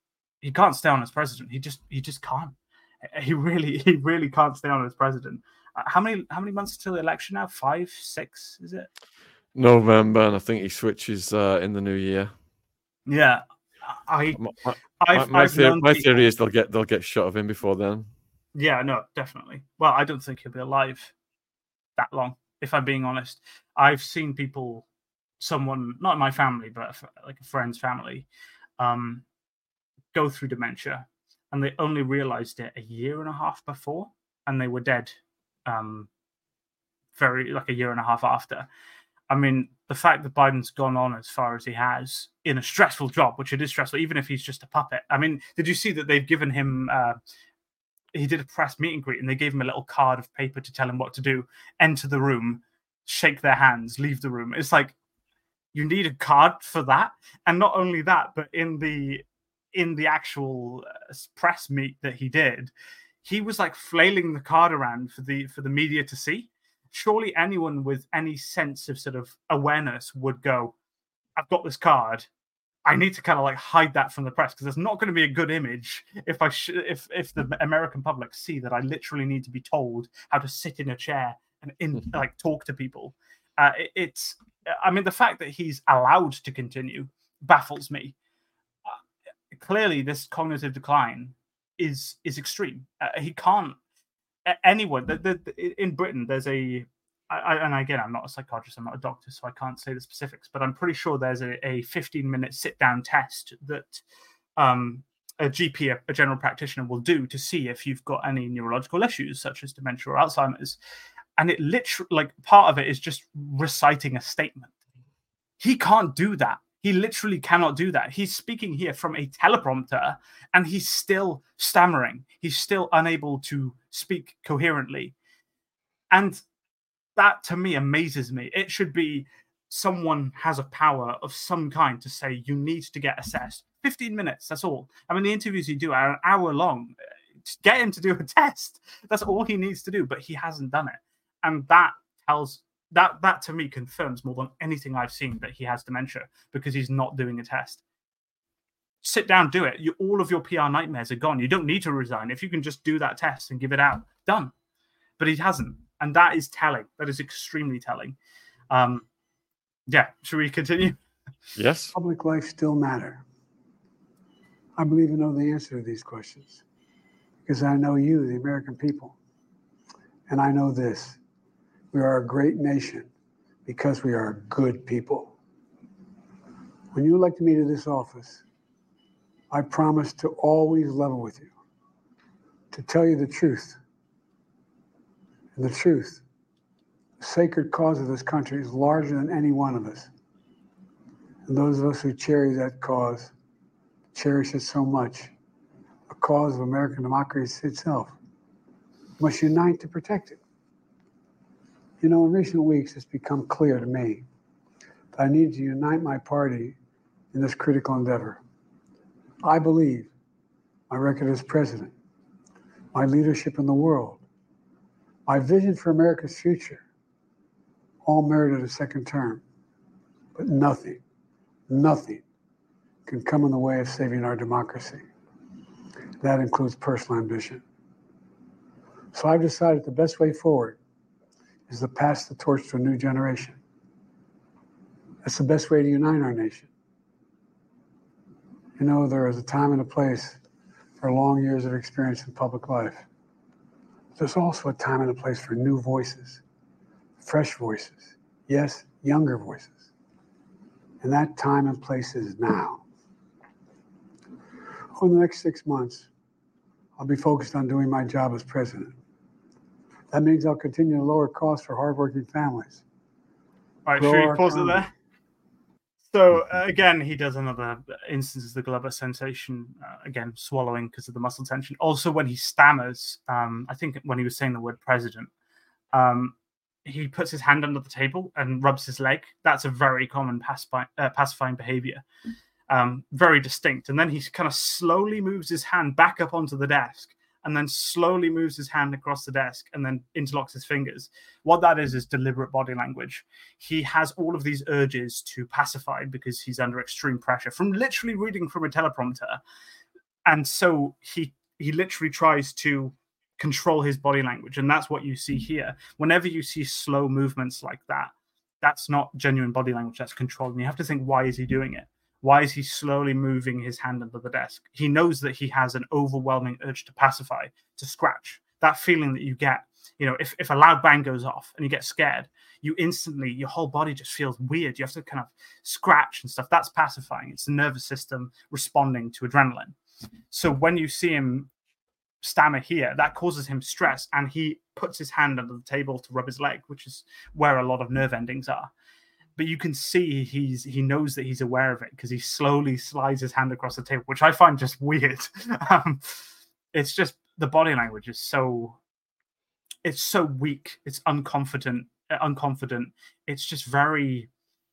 he can't stay on as president. He just he just can't. He really he really can't stay on as president. Uh, how many how many months till the election now? Five, six, is it? November, and I think he switches uh, in the new year. Yeah, I My, my, I've, my, I've theory, my people... theory is they'll get they'll get shot of him before then. Yeah, no, definitely. Well, I don't think he'll be alive that long, if I'm being honest. I've seen people, someone, not in my family, but like a friend's family, um, go through dementia, and they only realized it a year and a half before, and they were dead um, very, like a year and a half after. I mean, the fact that Biden's gone on as far as he has in a stressful job, which it is stressful, even if he's just a puppet. I mean, did you see that they've given him... Uh, he did a press meet and greet, and they gave him a little card of paper to tell him what to do. Enter the room, shake their hands, leave the room. It's like, you need a card for that. And not only that, but in the in the actual uh, press meet that he did, he was like flailing the card around for the for the media to see. Surely anyone with any sense of sort of awareness would go, I've got this card. I need to kind of like hide that from the press, because it's not going to be a good image if I sh- if if the American public see that I literally need to be told how to sit in a chair and in like talk to people. Uh, it, it's I mean, the fact that he's allowed to continue baffles me. Uh, clearly, this cognitive decline is is extreme. Uh, he can't. Anyone the, the, in Britain, there's a I, and again, I'm not a psychiatrist, I'm not a doctor, so I can't say the specifics, but I'm pretty sure there's a, a fifteen minute sit down test that um, a G P, a, a general practitioner, will do to see if you've got any neurological issues such as dementia or Alzheimer's. And it literally, like, part of it is just reciting a statement. He can't do that. He literally cannot do that. He's speaking here from a teleprompter, and he's still stammering. He's still unable to speak coherently. And that, to me, amazes me. It should be someone has a power of some kind to say, you need to get assessed. fifteen minutes, that's all. I mean, the interviews you do are an hour long. Just get him to do a test. That's all he needs to do, but he hasn't done it. And that tells, that, that to me confirms more than anything I've seen that he has dementia, because he's not doing a test. Sit down, do it. You, all of your P R nightmares are gone. You don't need to resign. If you can just do that test and give it out, done. But he hasn't. And that is telling. That is extremely telling. Um, yeah, should we continue? Yes. Public life still matter. I believe I know the answer to these questions because I know you, the American people. And I know this. We are a great nation because we are good people. When you elected me to this office, I promised to always level with you, to tell you the truth. And the truth, the sacred cause of this country is larger than any one of us. And those of us who cherish that cause, cherish it so much, a cause of American democracy itself, must unite to protect it. You know, in recent weeks, it's become clear to me that I need to unite my party in this critical endeavor. I believe my record as president, my leadership in the world, my vision for America's future, all merited a second term. But nothing, nothing can come in the way of saving our democracy. That includes personal ambition. So I've decided the best way forward is to pass the torch to a new generation. That's the best way to unite our nation. You know, there is a time and a place for long years of experience in public life. There's also a time and a place for new voices, fresh voices, yes, younger voices. And that time and place is now. Over the next six months, I'll be focused on doing my job as president. That means I'll continue to lower costs for hardworking families. All right, should we pause it there? So, uh, again, he does another instance of the Glover sensation, uh, again, swallowing because of the muscle tension. Also, when he stammers, um, I think when he was saying the word president, um, he puts his hand under the table and rubs his leg. That's a very common pacifying, uh, pacifying behavior, um, very distinct. And then he kind of slowly moves his hand back up onto the desk and then slowly moves his hand across the desk and then interlocks his fingers. What that is is deliberate body language. He has all of these urges to pacify because he's under extreme pressure from literally reading from a teleprompter. and so he he literally tries to control his body language, and that's what you see here. Whenever you see slow movements like that, that's not genuine body language, that's controlled. And you have to think, why is he doing it? Why is he slowly moving his hand under the desk? He knows that he has an overwhelming urge to pacify, to scratch. That feeling that you get, you know, if, if a loud bang goes off and you get scared, you instantly, your whole body just feels weird. You have to kind of scratch and stuff. That's pacifying. It's the nervous system responding to adrenaline. So when you see him stammer here, that causes him stress, and he puts his hand under the table to rub his leg, which is where a lot of nerve endings are. But you can see he's he knows that he's aware of it, because he slowly slides his hand across the table, which I find just weird. um, it's just the body language is so it's so weak. It's unconfident, unconfident. It's just very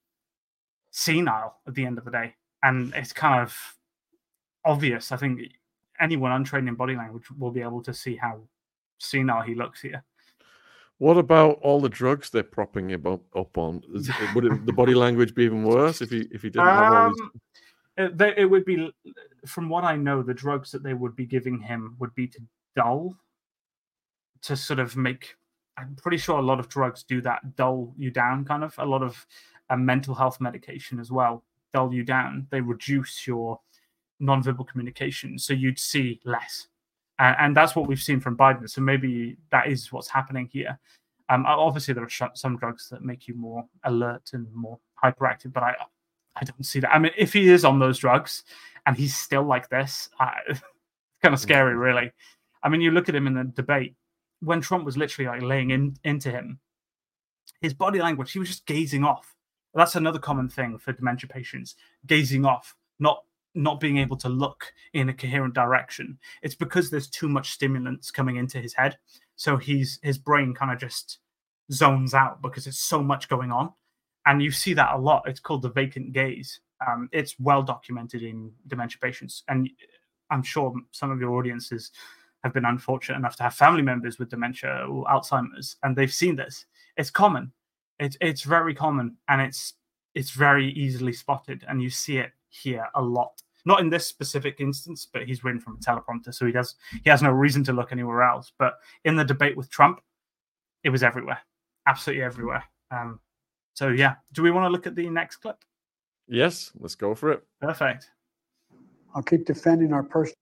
senile at the end of the day, and it's kind of obvious. I think anyone untrained in body language will be able to see how senile he looks here. What about all the drugs they're propping him up, up on? Is, would it, the body language be even worse if he if he didn't have all these? Um, it, they, it would be, from what I know, the drugs that they would be giving him would be to dull, to sort of make. I'm pretty sure a lot of drugs do that, dull you down, kind of. A lot of uh, mental health medication as well, dull you down. They reduce your nonverbal communication, so you'd see less. Uh, and that's what we've seen from Biden. So maybe that is what's happening here. Um, obviously, there are sh- some drugs that make you more alert and more hyperactive, but I I don't see that. I mean, if he is on those drugs and he's still like this, uh, it's kind of scary, really. I mean, you look at him in the debate, when Trump was literally like laying in, into him, his body language, he was just gazing off. That's another common thing for dementia patients, gazing off, not not being able to look in a coherent direction. It's because there's too much stimulants coming into his head. So he's his brain kind of just zones out because there's so much going on. And you see that a lot. It's called the vacant gaze. Um, it's well documented in dementia patients. And I'm sure some of your audiences have been unfortunate enough to have family members with dementia or Alzheimer's, and they've seen this. It's common. It's it's very common, and it's it's very easily spotted, and you see it here a lot. Not in this specific instance, but he's written from a teleprompter, so he does he has no reason to look anywhere else. But in the debate with Trump, it was everywhere, absolutely everywhere. Um, so yeah, do we want to look at the next clip? Yes, let's go for it. Perfect. I'll keep defending our personal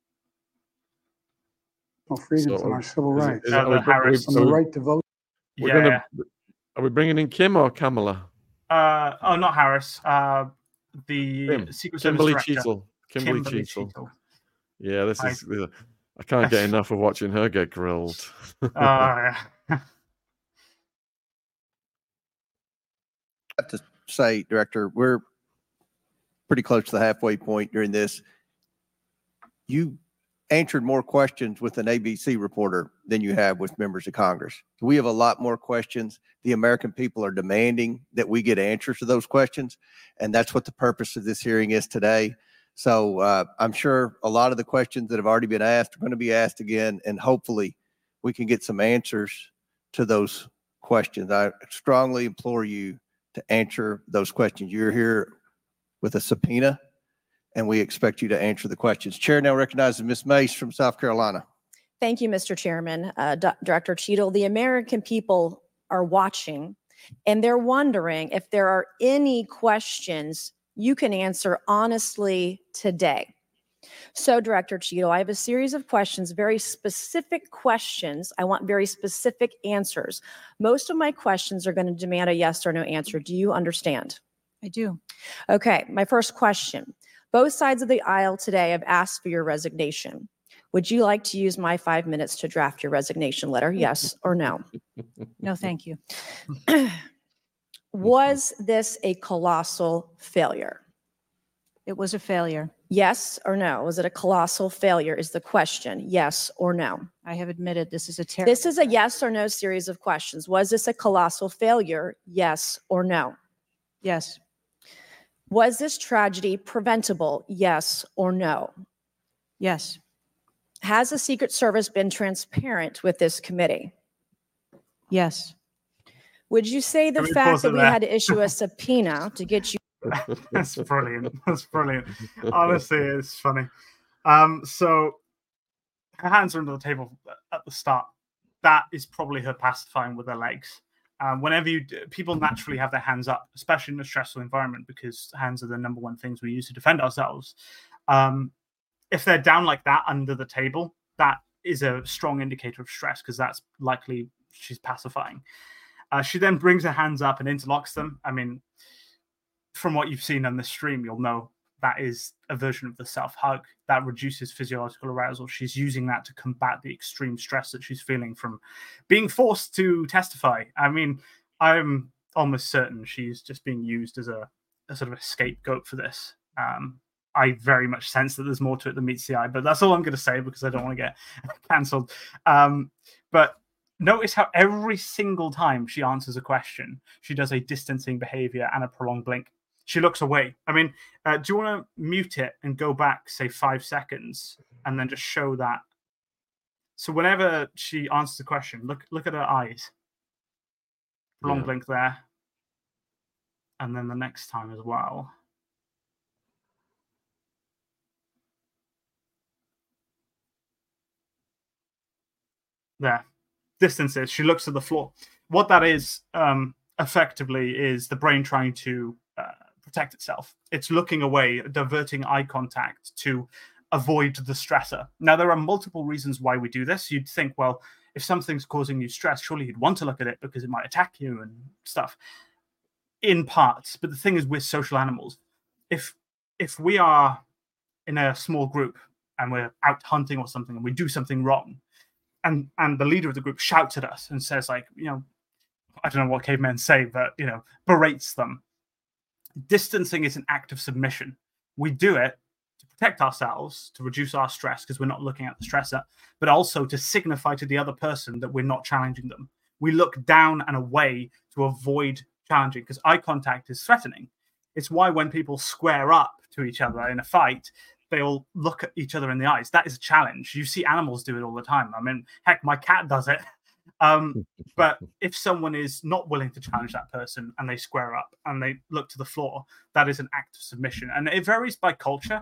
freedoms So, and our civil is it- rights, is it- Uh, are we the br- are we- Harris- and are the we- right to vote. we're Yeah. gonna- Are we bringing in Kim or Kamala? Uh, oh, not Harris. Uh, the Kim. Secret Service Kimberly director. Cheetle. Kimberly, Kimberly Cheetle. Cheetle. Yeah, this I- is. I can't get enough of watching her get grilled. Uh, yeah. have to say, Director, we're pretty close to the halfway point during this. You answered more questions with an A B C reporter than you have with members of Congress. We have a lot more questions. The American people are demanding that we get answers to those questions, and that's what the purpose of this hearing is today. So uh, I'm sure a lot of the questions that have already been asked are going to be asked again, and hopefully we can get some answers to those questions. I strongly implore you to answer those questions. You're here with a subpoena, and we expect you to answer the questions. Chair now recognizes Miz Mace from South Carolina. Thank you, Mister Chairman. Uh, D- Director Cheetle, the American people are watching, and they're wondering if there are any questions you can answer honestly today. So, Director Cheetle, I have a series of questions, very specific questions. I want very specific answers. Most of my questions are going to demand a yes or no answer. Do you understand? I do. Okay, my first question. Both sides of the aisle today have asked for your resignation. Would you like to use my five minutes to draft your resignation letter? Yes or no? No, thank you. Was this a colossal failure? It was a failure. Yes or no? Was it a colossal failure is the question. Yes or no? I have admitted this is a terrible. This is a yes or no series of questions. Was this a colossal failure? Yes or no? Yes. Was this tragedy preventable? Yes or no? Yes. Has the Secret Service been transparent with this committee? Yes. Would you say the Can we fact pause that it we there? had to issue a subpoena to get you That's brilliant. That's brilliant. Honestly, it's funny. Um, so her hands are under the table at the start. That is probably her pacifying with her legs. Um, whenever you do, people naturally have their hands up, especially in a stressful environment, because hands are the number one things we use to defend ourselves. Um, if they're down like that under the table, that is a strong indicator of stress, because that's likely she's pacifying. Uh, she then brings her hands up and interlocks them. I mean, from what you've seen on the stream, you'll know that is a version of the self-hug that reduces physiological arousal. She's using that to combat the extreme stress that she's feeling from being forced to testify. I mean, I'm almost certain she's just being used as a, a sort of a scapegoat for this. Um, I very much sense that there's more to it than meets the eye, but that's all I'm going to say because I don't want to get cancelled. Um, but notice how every single time she answers a question, she does a distancing behavior and a prolonged blink. She looks away. I mean, uh, do you want to mute it and go back, say, five seconds, and then just show that? So whenever she answers a question, look look at her eyes. Long Yeah. blink there. And then the next time as well. There. Distances. She looks at the floor. What that is, um, effectively, is the brain trying to uh, protect itself. It's looking away, diverting eye contact to avoid the stressor. Now, there are multiple reasons why we do this. You'd think, well, if something's causing you stress, surely you'd want to look at it because it might attack you and stuff. In parts, but the thing is, we're social animals. If if we are in a small group and we're out hunting or something and we do something wrong, and and the leader of the group shouts at us and says, like, you know, I don't know what cavemen say, but, you know, berates them. Distancing is an act of submission. We do it to protect ourselves, to reduce our stress because we're not looking at the stressor, but also to signify to the other person that we're not challenging them. We look down and away to avoid challenging because eye contact is threatening. It's why when people square up to each other in a fight, they'll look at each other in the eyes. That is a challenge. You see animals do it all the time. I mean, heck, my cat does it. Um, but if someone is not willing to challenge that person and they square up and they look to the floor, that is an act of submission. And it varies by culture,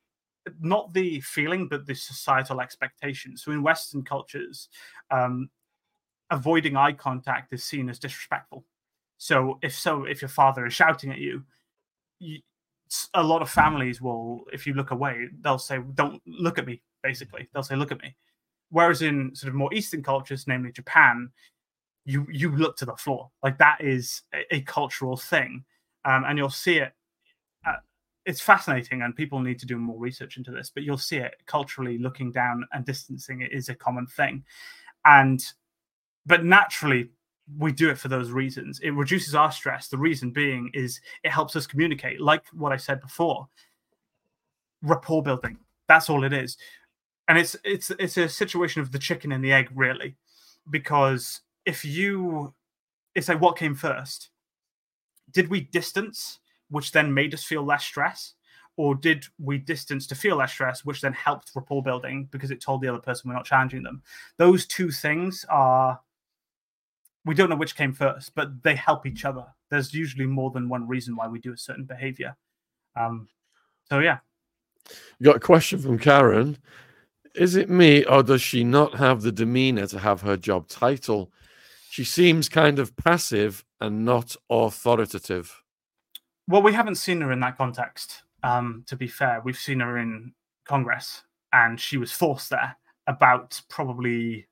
not the feeling, but the societal expectation. So in Western cultures, um, avoiding eye contact is seen as disrespectful. So if so, if your father is shouting at you, you a lot of families will, if you look away, they'll say, don't look at me, basically. They'll say, look at me. Whereas in sort of more Eastern cultures, namely Japan, you you look to the floor. Like that is a, a cultural thing. Um, and you'll see it. Uh, it's fascinating, and people need to do more research into this, but you'll see it culturally. Looking down and distancing it is a common thing. And, but naturally, we do it for those reasons. It reduces our stress. The reason being is it helps us communicate. Like what I said before, rapport building. That's all it is. And it's it's it's a situation of the chicken and the egg, really, because if you, it's like, what came first? Did we distance, which then made us feel less stress, or did we distance to feel less stress, which then helped rapport building because it told the other person we're not challenging them? Those two things are, we don't know which came first, but they help each other. There's usually more than one reason why we do a certain behavior. Um, so yeah. You got a question from Karen. Is it me, or does she not have the demeanor to have her job title? She seems kind of passive and not authoritative. Well, we haven't seen her in that context, um, to be fair. We've seen her in Congress, and she was forced there about probably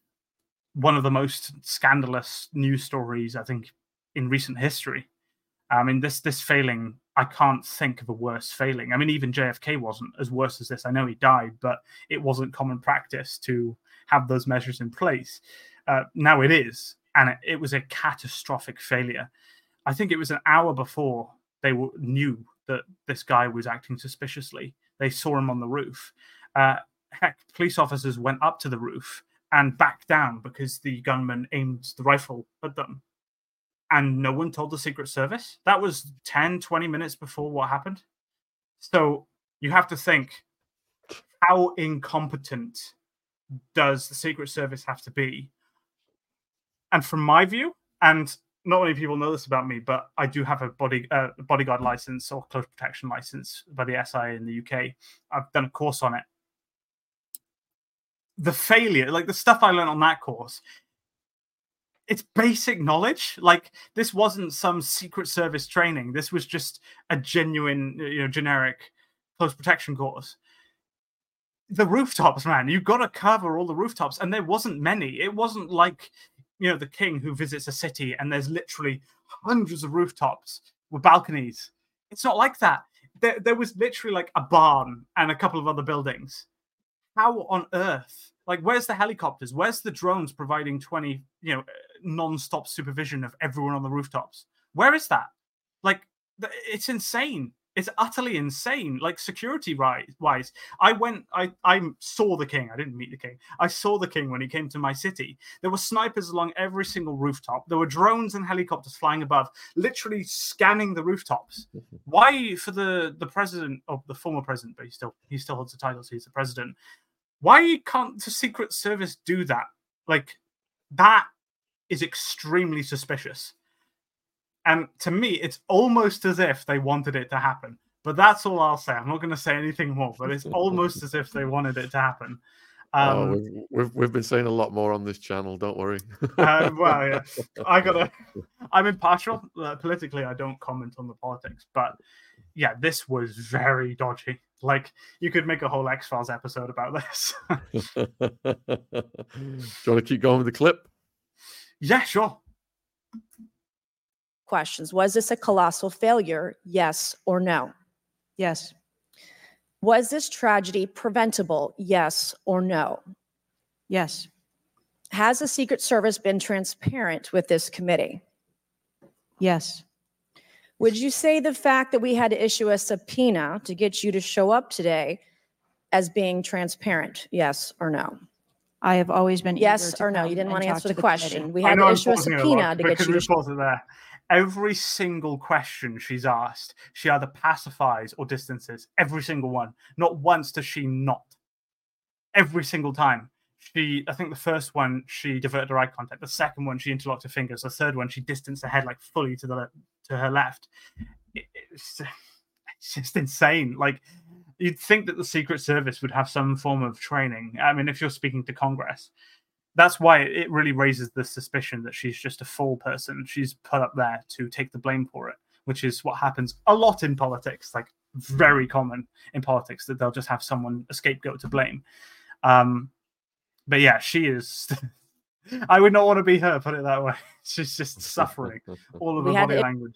one of the most scandalous news stories, I think, in recent history. I mean, this this failing, I can't think of a worse failing. I mean, even J F K wasn't as worse as this. I know he died, but it wasn't common practice to have those measures in place. Uh, now it is, and it, it was a catastrophic failure. I think it was an hour before they w- knew that this guy was acting suspiciously. They saw him on the roof. Uh, heck, police officers went up to the roof and backed down because the gunman aimed the rifle at them. And no one told the Secret Service. That was ten, twenty minutes before what happened. So you have to think, how incompetent does the Secret Service have to be? And from my view, and not many people know this about me, but I do have a body uh, bodyguard license or close protection license by the S I A in the U K. I've done a course on it. The failure, like the stuff I learned on that course, it's basic knowledge. Like this wasn't some Secret Service training. This was just a genuine, you know, generic close protection course. The rooftops, man, you've got to cover all the rooftops, and there wasn't many. It wasn't like, you know, the king who visits a city and there's literally hundreds of rooftops with balconies. It's not like that. There, there was literally like a barn and a couple of other buildings. How on earth? Like, where's the helicopters? Where's the drones providing twenty, you know, non-stop supervision of everyone on the rooftops? Where is that? Like, it's insane. It's utterly insane. Like, security wise, I went, I, I saw the king. I didn't meet the king. I saw the king when he came to my city. There were snipers along every single rooftop. There were drones and helicopters flying above, literally scanning the rooftops. Why, for the the president, or the former president, but he still he still holds the title, so he's the president. Why can't the Secret Service do that? Like, that is extremely suspicious. And to me, it's almost as if they wanted it to happen. But that's all I'll say. I'm not going to say anything more, but it's almost as if they wanted it to happen. Um, oh, we've, we've, we've been saying a lot more on this channel, don't worry. uh, well, yeah, I gotta, I'm impartial. Uh, politically, I don't comment on the politics. But yeah, this was very dodgy. Like, you could make a whole X-Files episode about this. Do you want to keep going with the clip? Yeah, sure. Questions. Was this a colossal failure? Yes or no? Yes. Was this tragedy preventable? Yes or no? Yes. Has the Secret Service been transparent with this committee? Yes. Would you say the fact that we had to issue a subpoena to get you to show up today as being transparent? Yes or no? I have always been yes eager to or no. come You didn't and want to talk answer to the, the question. committee. We I had know to I'm issue a pausing it subpoena lot, to but get could you we to show pause it there? Every single question she's asked, she either pacifies or distances. Every single one. Not once does she not. Every single time. She, I think the first one, she diverted her eye contact. The second one, she interlocked her fingers. The third one, she distanced her head like fully to the to her left. It, it's, it's just insane. Like, you'd think that the Secret Service would have some form of training. I mean, if you're speaking to Congress, that's why it really raises the suspicion that she's just a fool person. She's put up there to take the blame for it, which is what happens a lot in politics, like very common in politics, that they'll just have someone, a scapegoat to blame. Um, but yeah, she is. I would not want to be her, put it that way. She's just suffering all of her body language.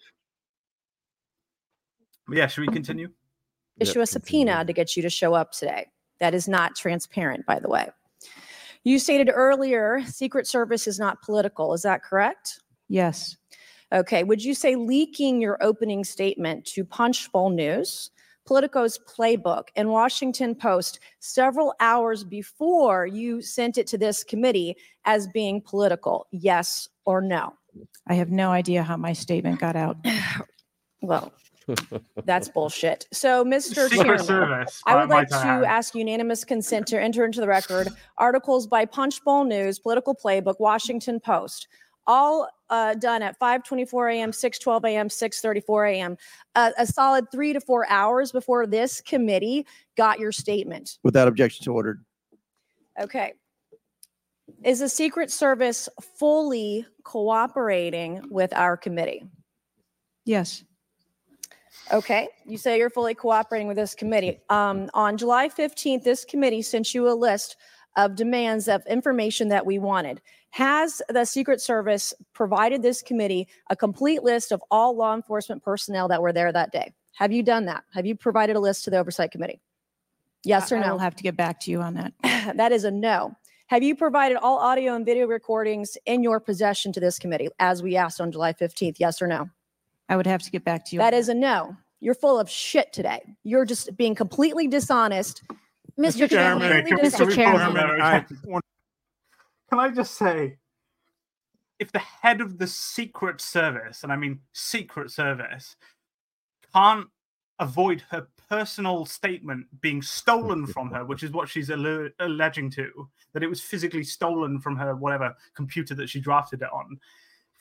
But yeah, should we continue? Issue a subpoena to get you to show up today. That is not transparent, by the way. You stated earlier, Secret Service is not political. Is that correct? Yes. Okay. Would you say leaking your opening statement to Punchbowl News, Politico's Playbook, and Washington Post several hours before you sent it to this committee as being political? Yes or no? I have no idea how my statement got out. Well, that's bullshit. So, Mister Secret Chairman, Service, I would my- like my to time. ask unanimous consent to enter into the record articles by Punchbowl News, Political Playbook, Washington Post, all uh, done at five twenty-four a m, six twelve a m, six thirty-four a m, uh, a solid three to four hours before this committee got your statement. Without objections ordered. Okay. Is the Secret Service fully cooperating with our committee? Yes. Okay, you say you're fully cooperating with this committee. Um, on July fifteenth, this committee sent you a list of demands of information that we wanted. Has the Secret Service provided this committee a complete list of all law enforcement personnel that were there that day? Have you done that? Have you provided a list to the Oversight Committee? Yes or I- I no? will have to get back to you on that. That is a no. Have you provided all audio and video recordings in your possession to this committee, as we asked on July fifteenth? Yes or no? I would have to get back to you. That is a no. You're full of shit today. You're just being completely dishonest. Mister Chairman, Completely can we- dishonest. can we pause Chairman, there? I want Can I just say, if the head of the Secret Service, and I mean Secret Service, can't avoid her personal statement being stolen from her, which is what she's alle- alleging to, that it was physically stolen from her, whatever computer that she drafted it on.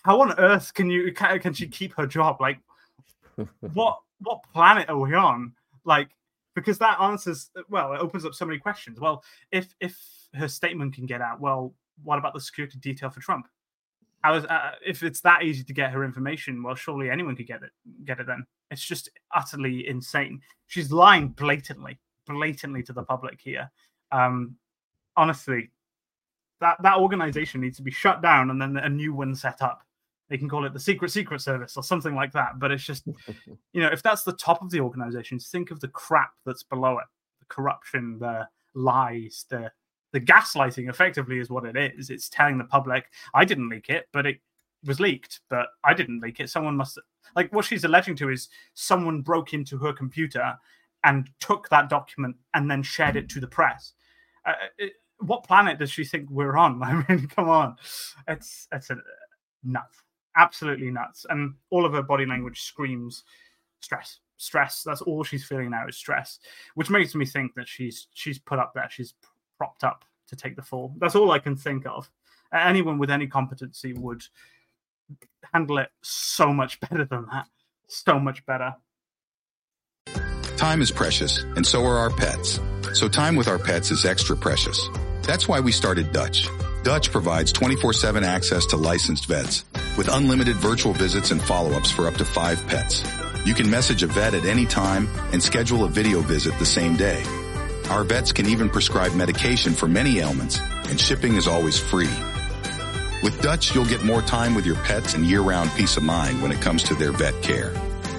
how on earth can you can, can she keep her job? Like, what what planet are we on? Like, because that answers, well, it opens up so many questions. Well, if if her statement can get out, well, what about the security detail for Trump? How is, uh, if it's that easy to get her information, well, surely anyone could get it. Get it then. It's just utterly insane. She's lying blatantly, blatantly to the public here. Um, honestly, that that organization needs to be shut down and then a new one set up. They can call it the Secret Secret Service or something like that. But it's just, you know, if that's the top of the organization, think of the crap that's below it. The corruption, the lies, the the gaslighting effectively is what it is. It's telling the public, I didn't leak it, but it was leaked, but I didn't leak it. Someone must, like what she's alleging to is someone broke into her computer and took that document and then shared it to the press. Uh, it, what planet does she think we're on? I mean, come on. It's, it's a nuts. Absolutely nuts. And all of her body language screams stress. Stress. That's all she's feeling now is stress, which makes me think that she's she's put up there. She's propped up to take the fall. That's all I can think of. Anyone with any competency would handle it so much better than that. So much better. Time is precious, and so are our pets. So time with our pets is extra precious. That's why we started Dutch. Dutch provides twenty-four seven access to licensed vets with unlimited virtual visits and follow-ups for up to five pets. You can message a vet at any time and schedule a video visit the same day. Our vets can even prescribe medication for many ailments, and shipping is always free. With Dutch, you'll get more time with your pets and year-round peace of mind when it comes to their vet care.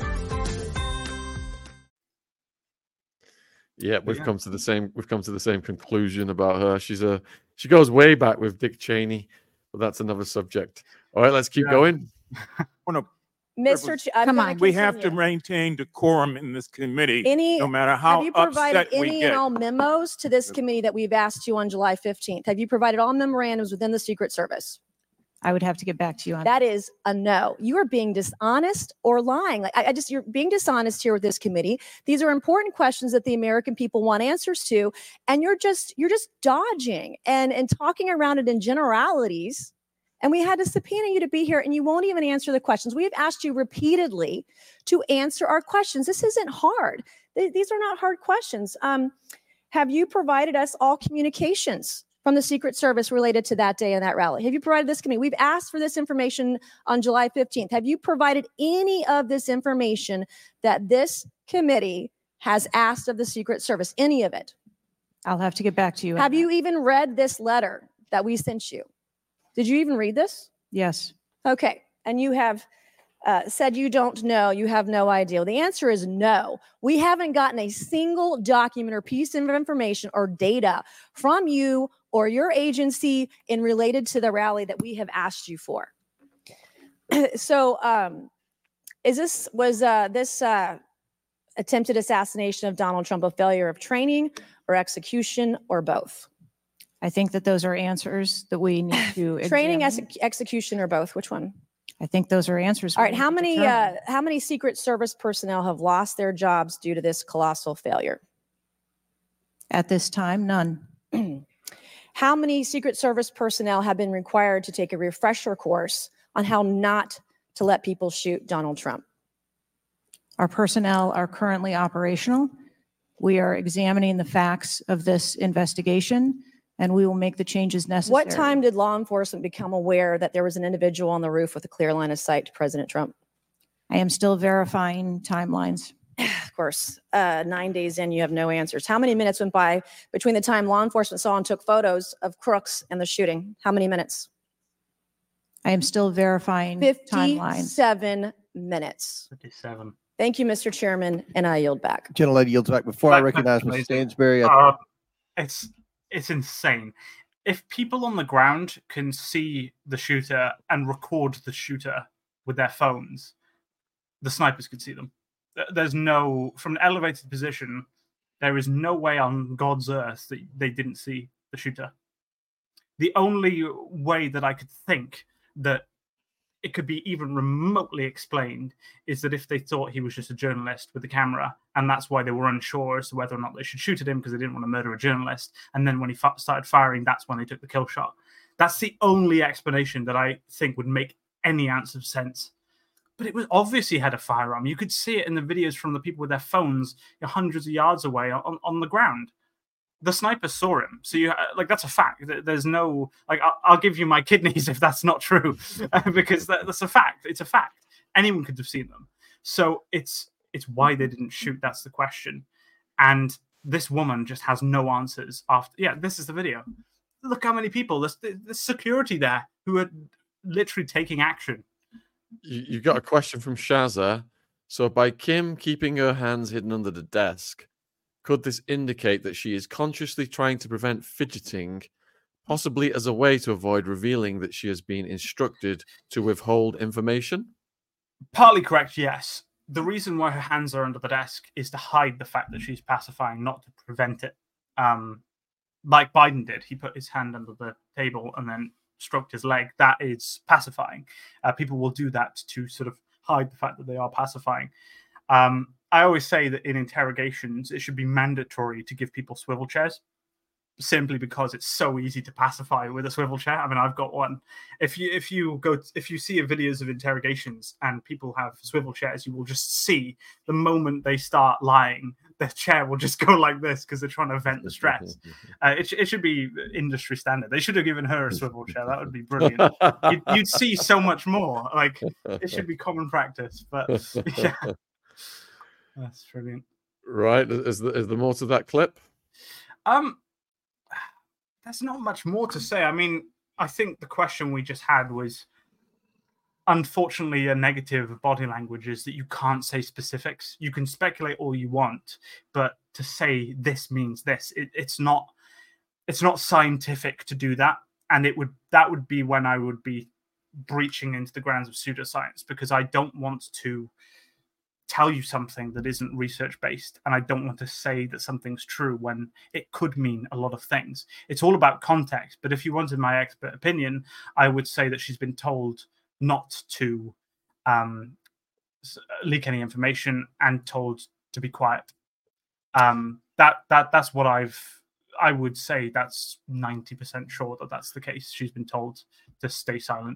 Yeah, we've Yeah. come to the same. We've come to the same conclusion about her. She's a. She goes way back with Dick Cheney, but that's another subject. All right, let's keep Yeah. going. Wanna- Mister Ch- I'm Come gonna on. We have to continue. maintain decorum in this committee, Any, no matter have how you provided upset we any get. and all memos to this committee that we've asked you on July fifteenth? Have you provided all memorandums within the Secret Service? I would have to get back to you on That is a no. You are being dishonest or lying. Like I, I just, you're being dishonest here with this committee. These are important questions that the American people want answers to, and you're just, you're just dodging and and talking around it in generalities. And we had to subpoena you to be here, and you won't even answer the questions. We have asked you repeatedly to answer our questions. This isn't hard. Th- These are not hard questions. Um, have you provided us all communications from the Secret Service related to that day and that rally? Have you provided this committee? We've asked for this information on July fifteenth. Have you provided any of this information that this committee has asked of the Secret Service? Any of it? I'll have to get back to you. on Have that. you even read this letter that we sent you? Did you even read this? Yes. Okay. And you have uh, said you don't know, you have no idea. Well, the answer is no. We haven't gotten a single document or piece of information or data from you or your agency in related to the rally that we have asked you for. So um, is this, was uh, this uh, attempted assassination of Donald Trump a failure of training or execution or both? I think that those are answers that we need to Training, examine. ex- execution, or both? Which one? I think those are answers. All we right. need How to many? determine. Uh, how many Secret Service personnel have lost their jobs due to this colossal failure? At this time, none. How many Secret Service personnel have been required to take a refresher course on how not to let people shoot Donald Trump? Our personnel are currently operational. We are examining the facts of this investigation, and we will make the changes necessary. What time did law enforcement become aware that there was an individual on the roof with a clear line of sight to President Trump? I am still verifying timelines. Of course, uh, nine days in, you have no answers. How many minutes went by between the time law enforcement saw and took photos of crooks and the shooting? How many minutes? I am still verifying timelines. fifty-seven minutes. fifty-seven. Thank you, Mister Chairman, and I yield back. Gentlelady yields back. Before I That- recognize that's Miz amazing. Stansberry, I- Uh, it's it's insane. If people on the ground can see the shooter and record the shooter with their phones, the snipers could see them. Th- There's no, from an elevated position, there is no way on God's earth that they didn't see the shooter. The only way that I could think that it could be even remotely explained is that if they thought he was just a journalist with a camera, and that's why they were unsure as to whether or not they should shoot at him because they didn't want to murder a journalist. And then when he fa- started firing, that's when they took the kill shot. That's the only explanation that I think would make any ounce of sense. But it was obvious he had a firearm. You could see it in the videos from the people with their phones, you know, hundreds of yards away on, on the ground. The sniper saw him, so you like that's a fact. There's no like I'll, I'll give you my kidneys if that's not true, because that, that's a fact. It's a fact. Anyone could have seen them. So it's it's why they didn't shoot. That's the question. And this woman just has no answers after. Yeah, this is the video. Look how many people. There's, there's security there who are literally taking action. You, you got a question from Shaza. So by Kim keeping her hands hidden under the desk, could this indicate that she is consciously trying to prevent fidgeting, possibly as a way to avoid revealing that she has been instructed to withhold information? Partly correct, yes. The reason why her hands are under the desk is to hide the fact that she's pacifying, not to prevent it. Um, like Biden did. He put his hand under the table and then stroked his leg. That is pacifying. Uh, people will do that to sort of hide the fact that they are pacifying. Um, I always say that in interrogations, it should be mandatory to give people swivel chairs, simply because it's so easy to pacify with a swivel chair. I mean, I've got one. If you if you go if you see videos of interrogations and people have swivel chairs, you will just see the moment they start lying, their chair will just go like this because they're trying to vent the stress. Uh, it, it should be industry standard. They should have given her a swivel chair. That would be brilliant. You'd, you'd see so much more. Like, it should be common practice. But yeah, that's brilliant. Right. Is there, is there more to that clip? Um, there's not much more to say. I mean, I think the question we just had was, unfortunately, a negative body language is that you can't say specifics. You can speculate all you want, but to say this means this, it, it's not it's not scientific to do that. And it would that would be when I would be breaching into the grounds of pseudoscience, because I don't want to tell you something that isn't research based, and I don't want to say that something's true when it could mean a lot of things. It's all about context. But if you wanted my expert opinion, I would say that she's been told not to um, leak any information and told to be quiet. Um, that that that's what I've. I would say that's ninety percent sure that that's the case. She's been told to stay silent.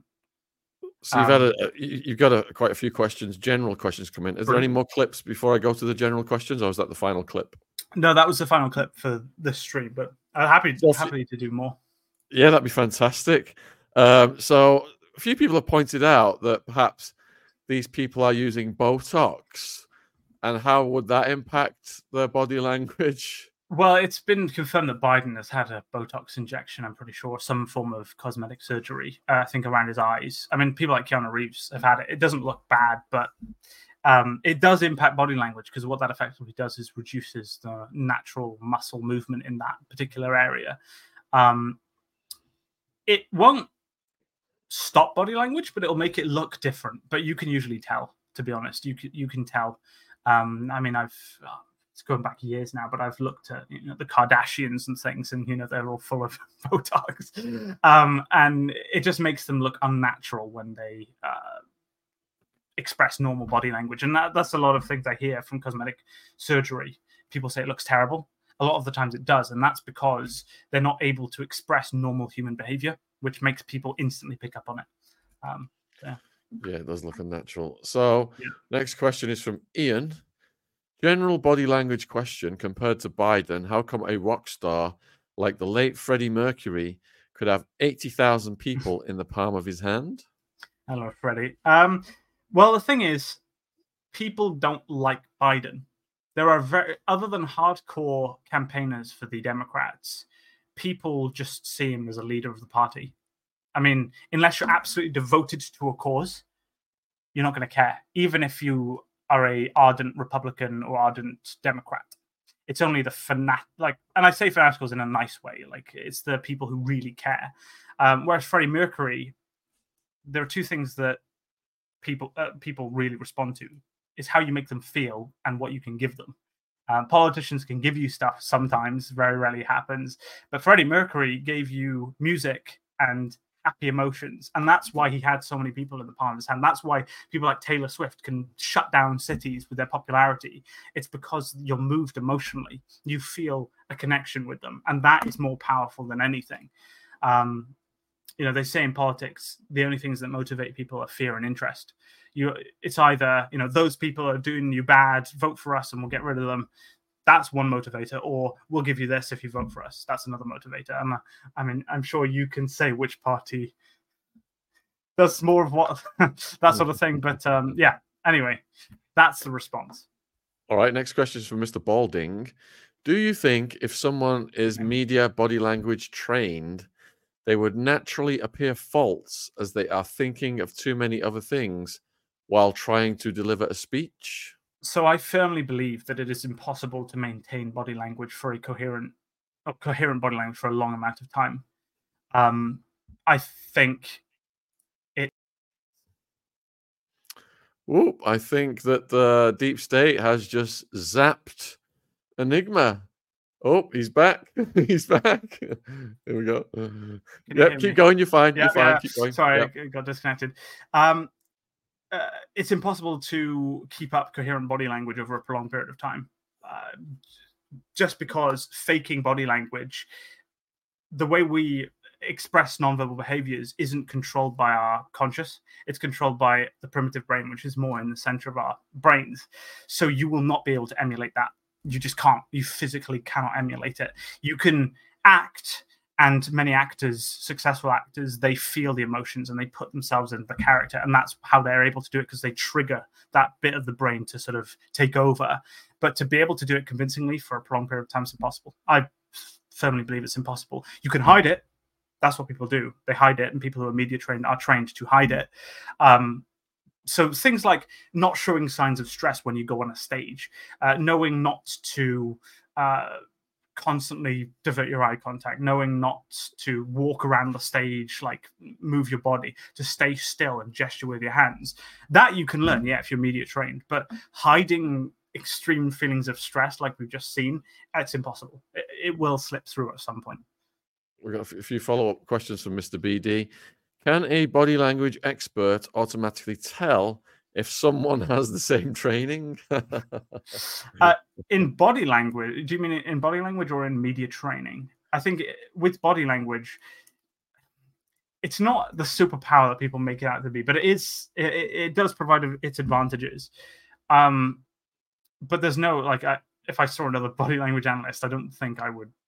So you've um, had a, you've got a, quite a few questions, general questions come in. Is there any more clips before I go to the general questions, or is that the final clip? No, that was the final clip for this stream, but I'm happy, so, happy to do more. Yeah, that'd be fantastic. Um, so a few people have pointed out that perhaps these people are using Botox, and how would that impact their body language? Well, it's been confirmed that Biden has had a Botox injection, I'm pretty sure, some form of cosmetic surgery, uh, I think around his eyes. I mean, people like Keanu Reeves have had it. It doesn't look bad, but um, it does impact body language, because what that effectively does is reduces the natural muscle movement in that particular area. Um, it won't stop body language, but it'll make it look different. But you can usually tell, to be honest. You can, you can tell. Um, I mean, I've... Uh, It's going back years now, but I've looked at you know the Kardashians and things, and you know they're all full of Botox, um, and it just makes them look unnatural when they uh, express normal body language. And that, that's a lot of things I hear from cosmetic surgery. People say it looks terrible. A lot of the times it does, and that's because they're not able to express normal human behavior, which makes people instantly pick up on it. Um, yeah. yeah, it does look unnatural. So, yeah. Next question is from Ian. General body language question: compared to Biden, how come a rock star like the late Freddie Mercury could have eighty thousand people in the palm of his hand? Hello, Freddie. Um, well, the thing is, people don't like Biden. There are very, other than hardcore campaigners for the Democrats, people just see him as a leader of the party. I mean, unless you're absolutely devoted to a cause, you're not going to care, even if you are a ardent Republican or ardent Democrat. It's only the fanat like, and I say fanaticals in a nice way, like it's the people who really care. Um, whereas Freddie Mercury, there are two things that people uh, people really respond to: is how you make them feel and what you can give them. Um, politicians can give you stuff sometimes, very rarely happens, but Freddie Mercury gave you music and happy emotions, and that's why he had so many people in the palm of his hand. That's why people like Taylor Swift can shut down cities with their popularity. It's because you're moved emotionally, you feel a connection with them, and that is more powerful than anything. Um, you know, they say in politics, the only things that motivate people are fear and interest. You, it's either, you know, those people are doing you bad, vote for us and we'll get rid of them. That's one motivator, or we'll give you this if you vote for us. That's another motivator. And I mean, I'm sure you can say which party does more of what, that sort of thing. But um, yeah, anyway, that's the response. All right, next question is from Mister Balding. Do you think if someone is media body language trained, they would naturally appear false as they are thinking of too many other things while trying to deliver a speech? So I firmly believe that it is impossible to maintain body language for a coherent, a coherent body language for a long amount of time. Um, I think it. Whoop, I think that the deep state has just zapped Enigma. Oh, he's back. He's back. Here we go. Yeah, keep me? going. You're fine. Yeah, You're fine. Yeah. Keep going. Sorry, yep. I got disconnected. Um, uh, it's impossible to keep up coherent body language over a prolonged period of time. Uh, just because faking body language, the way we express nonverbal behaviors isn't controlled by our conscious. It's controlled by the primitive brain, which is more in the center of our brains. So you will not be able to emulate that. You just can't. You physically cannot emulate it. You can act, and many actors, successful actors, they feel the emotions and they put themselves in the character, and that's how they're able to do it, because they trigger that bit of the brain to sort of take over. But to be able to do it convincingly for a prolonged period of time is impossible. I firmly believe it's impossible. You can hide it. That's what people do. They hide it, and people who are media trained are trained to hide it. Um, So things like not showing signs of stress when you go on a stage, uh, knowing not to uh, constantly divert your eye contact, knowing not to walk around the stage, like move your body, to stay still and gesture with your hands. That you can learn, yeah, if you're media trained. But hiding extreme feelings of stress, like we've just seen, it's impossible. It, it will slip through at some point. We've got a few follow-up questions from Mister B D. Can a body language expert automatically tell if someone has the same training? uh, in body language, do you mean in body language or in media training? I think with body language, it's not the superpower that people make it out to be, but it is. It, it does provide its advantages. Um, but there's no like, I, if I saw another body language analyst, I don't think I would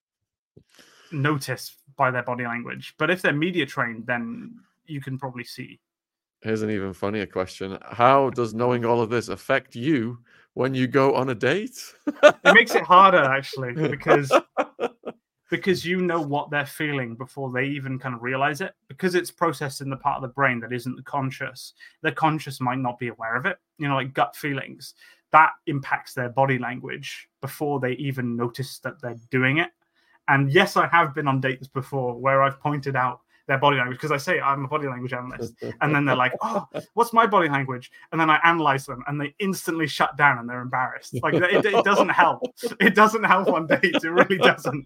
notice by their body language. But if they're media trained, then you can probably see. Here's an even funnier question. How does knowing all of this affect you when you go on a date? It makes it harder, actually, because because you know what they're feeling before they even kind of realize it, because it's processed in the part of the brain that isn't the conscious. The conscious might not be aware of it, you know, like gut feelings. That impacts their body language before they even notice that they're doing it. And yes, I have been on dates before where I've pointed out their body language, because I say I'm a body language analyst, and then they're like, "Oh, what's my body language?" And then I analyze them, and they instantly shut down and they're embarrassed. Like it, it doesn't help. It doesn't help on dates. It really doesn't.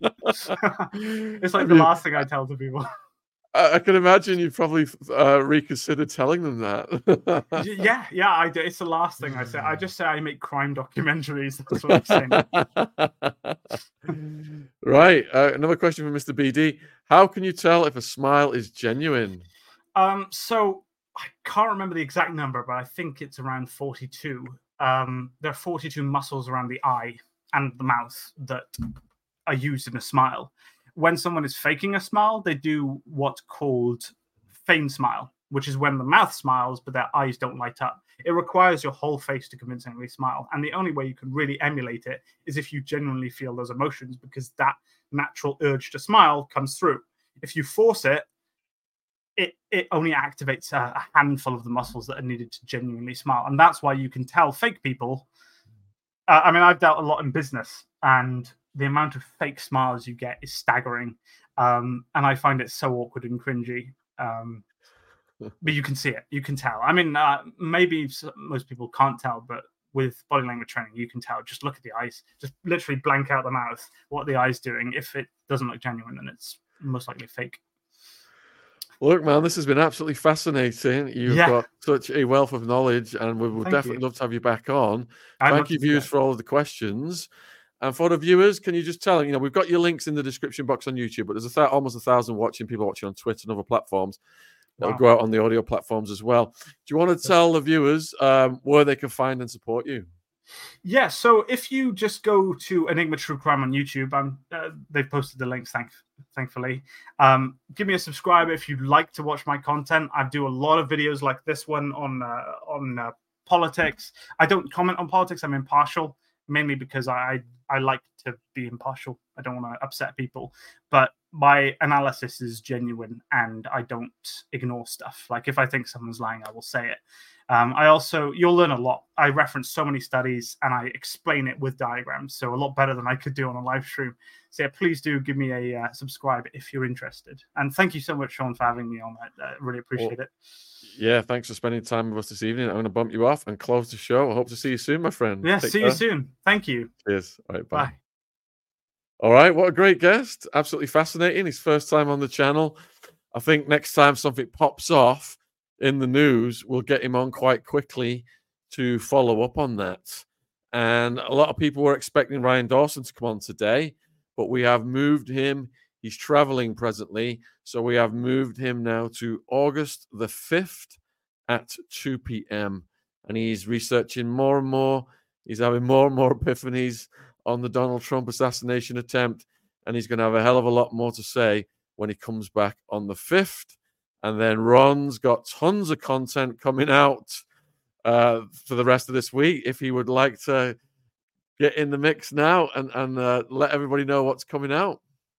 It's like the last thing I tell to people. I can imagine you probably uh, reconsider telling them that. yeah, yeah, I do. It's the last thing I say. I just say I make crime documentaries. That's what I'm saying. Right. Uh, another question from Mister B D. How can you tell if a smile is genuine? Um, so I can't remember the exact number, but I think it's around forty-two. Um, there are forty-two muscles around the eye and the mouth that are used in a smile. When someone is faking a smile, they do what's called feigned smile, which is when the mouth smiles, but their eyes don't light up. It requires your whole face to convincingly smile. And the only way you can really emulate it is if you genuinely feel those emotions, because that natural urge to smile comes through. If you force it, it, it only activates a, a handful of the muscles that are needed to genuinely smile. And that's why you can tell fake people. Uh, I mean, I've dealt a lot in business, and the amount of fake smiles you get is staggering. Um, and I find it so awkward and cringy. Um, but you can see it. You can tell. I mean, uh, maybe most people can't tell, but with body language training, you can tell. Just look at the eyes. Just literally blank out the mouth, what the eye's doing. If it doesn't look genuine, then it's most likely fake. Look, man, this has been absolutely fascinating. You've yeah. got such a wealth of knowledge, and we would Thank definitely you. love to have you back on. I'd Thank you, viewers, that. for all of the questions. And for the viewers, can you just tell them, you know, we've got your links in the description box on YouTube, but there's a th- almost a thousand watching, people watching on Twitter and other platforms. That'll Wow. go out on the audio platforms as well. Do you want to tell the viewers um, where they can find and support you? Yeah, so if you just go to Enigma True Crime on YouTube, um, uh, they've posted the links, thank, thankfully. Um, give me a subscribe if you'd like to watch my content. I do a lot of videos like this one on uh, on uh, politics. I don't comment on politics. I'm impartial, mainly because I I like to be impartial. I don't want to upset people, but my analysis is genuine and I don't ignore stuff. Like if I think someone's lying, I will say it. Um, I also, you'll learn a lot. I reference so many studies and I explain it with diagrams, so a lot better than I could do on a live stream. So yeah, please do give me a uh, subscribe if you're interested. And thank you so much, Sean, for having me on that. I really appreciate well, it. Yeah, thanks for spending time with us this evening. I'm going to bump you off and close the show. I hope to see you soon, my friend. Yeah, Take see care. you soon. Thank you. Cheers. All right, bye. Bye. All right, what a great guest. Absolutely fascinating. His first time on the channel. I think next time something pops off in the news, we'll get him on quite quickly to follow up on that. And a lot of people were expecting Ryan Dawson to come on today, but we have moved him. He's traveling presently, so we have moved him now to August the fifth at two p.m. And he's researching more and more. He's having more and more epiphanies on the Donald Trump assassination attempt, and he's going to have a hell of a lot more to say when he comes back on the fifth. And then Ron's got tons of content coming out uh, for the rest of this week. If he would like to get in the mix now and, and uh, let everybody know what's coming out.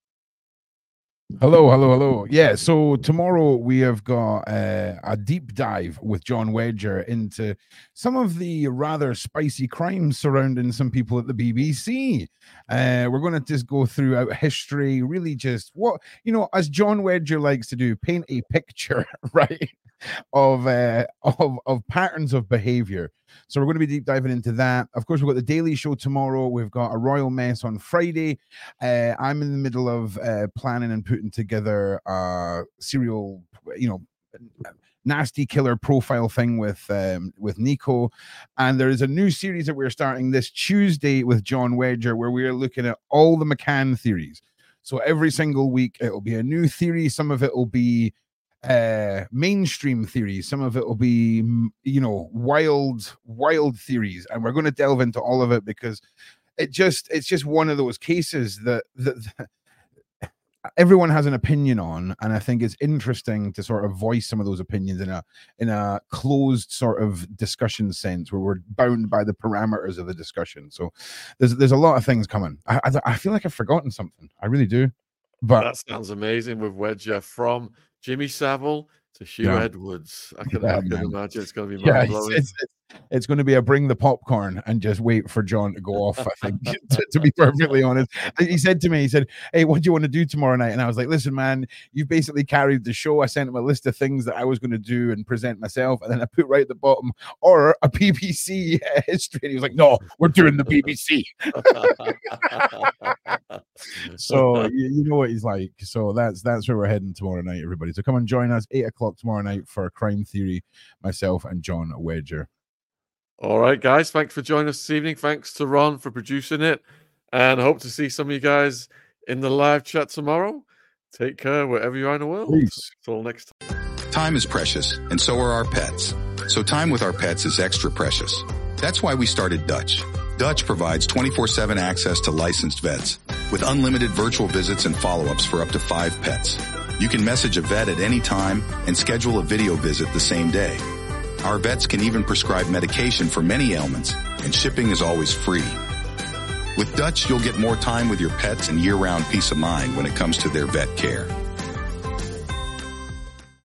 Hello, hello, hello. Yeah, so tomorrow we have got uh, a deep dive with John Wedger into some of the rather spicy crimes surrounding some people at the B B C. Uh, we're going to just go throughout history, really just what, you know, as John Wedger likes to do, paint a picture, right, of, uh, of, of patterns of behavior. So we're going to be deep diving into that. Of course, we've got the Daily Show tomorrow. We've got a Royal Mess on Friday. Uh, I'm in the middle of uh, planning and putting together a serial, you know, nasty killer profile thing with um, with Nico. And there is a new series that we're starting this Tuesday with John Wedger, where we are looking at all the McCann theories. So every single week, it will be a new theory. Some of it will be uh mainstream theories, some of it will be, you know, wild wild theories, and we're going to delve into all of it because it just it's just one of those cases that, that, that everyone has an opinion on, and I think it's interesting to sort of voice some of those opinions in a in a closed sort of discussion sense where we're bound by the parameters of the discussion. So there's there's a lot of things coming. I I, I feel like I've forgotten something. I really do. But that sounds amazing with Wedger, from Jimmy Savile to Hugh Yeah. Edwards. I can, Yeah, I can man. imagine it's going to be yeah, mind it's, blowing. it's, it's, it's going to be a bring the popcorn and just wait for John to go off, I think, to, to be perfectly honest. He said to me, he said, hey, what do you want to do tomorrow night? And I was like, listen, man, you basically carried the show. I sent him a list of things that I was going to do and present myself. And then I put right at the bottom, or a B B C history. And he was like, no, we're doing the B B C. So you, you know what he's like. So that's that's where we're heading tomorrow night, everybody. So come and join us eight o'clock tomorrow night for Crime Theory, myself and John Wedger. All right, guys. Thanks for joining us this evening. Thanks to Ron for producing it. And I hope to see some of you guys in the live chat tomorrow. Take care wherever you are in the world. Peace. Until next time. Time is precious, and so are our pets. So time with our pets is extra precious. That's why we started Dutch. Dutch provides twenty-four seven access to licensed vets with unlimited virtual visits and follow-ups for up to five pets. You can message a vet at any time and schedule a video visit the same day. Our vets can even prescribe medication for many ailments, and shipping is always free. With Dutch, you'll get more time with your pets and year-round peace of mind when it comes to their vet care.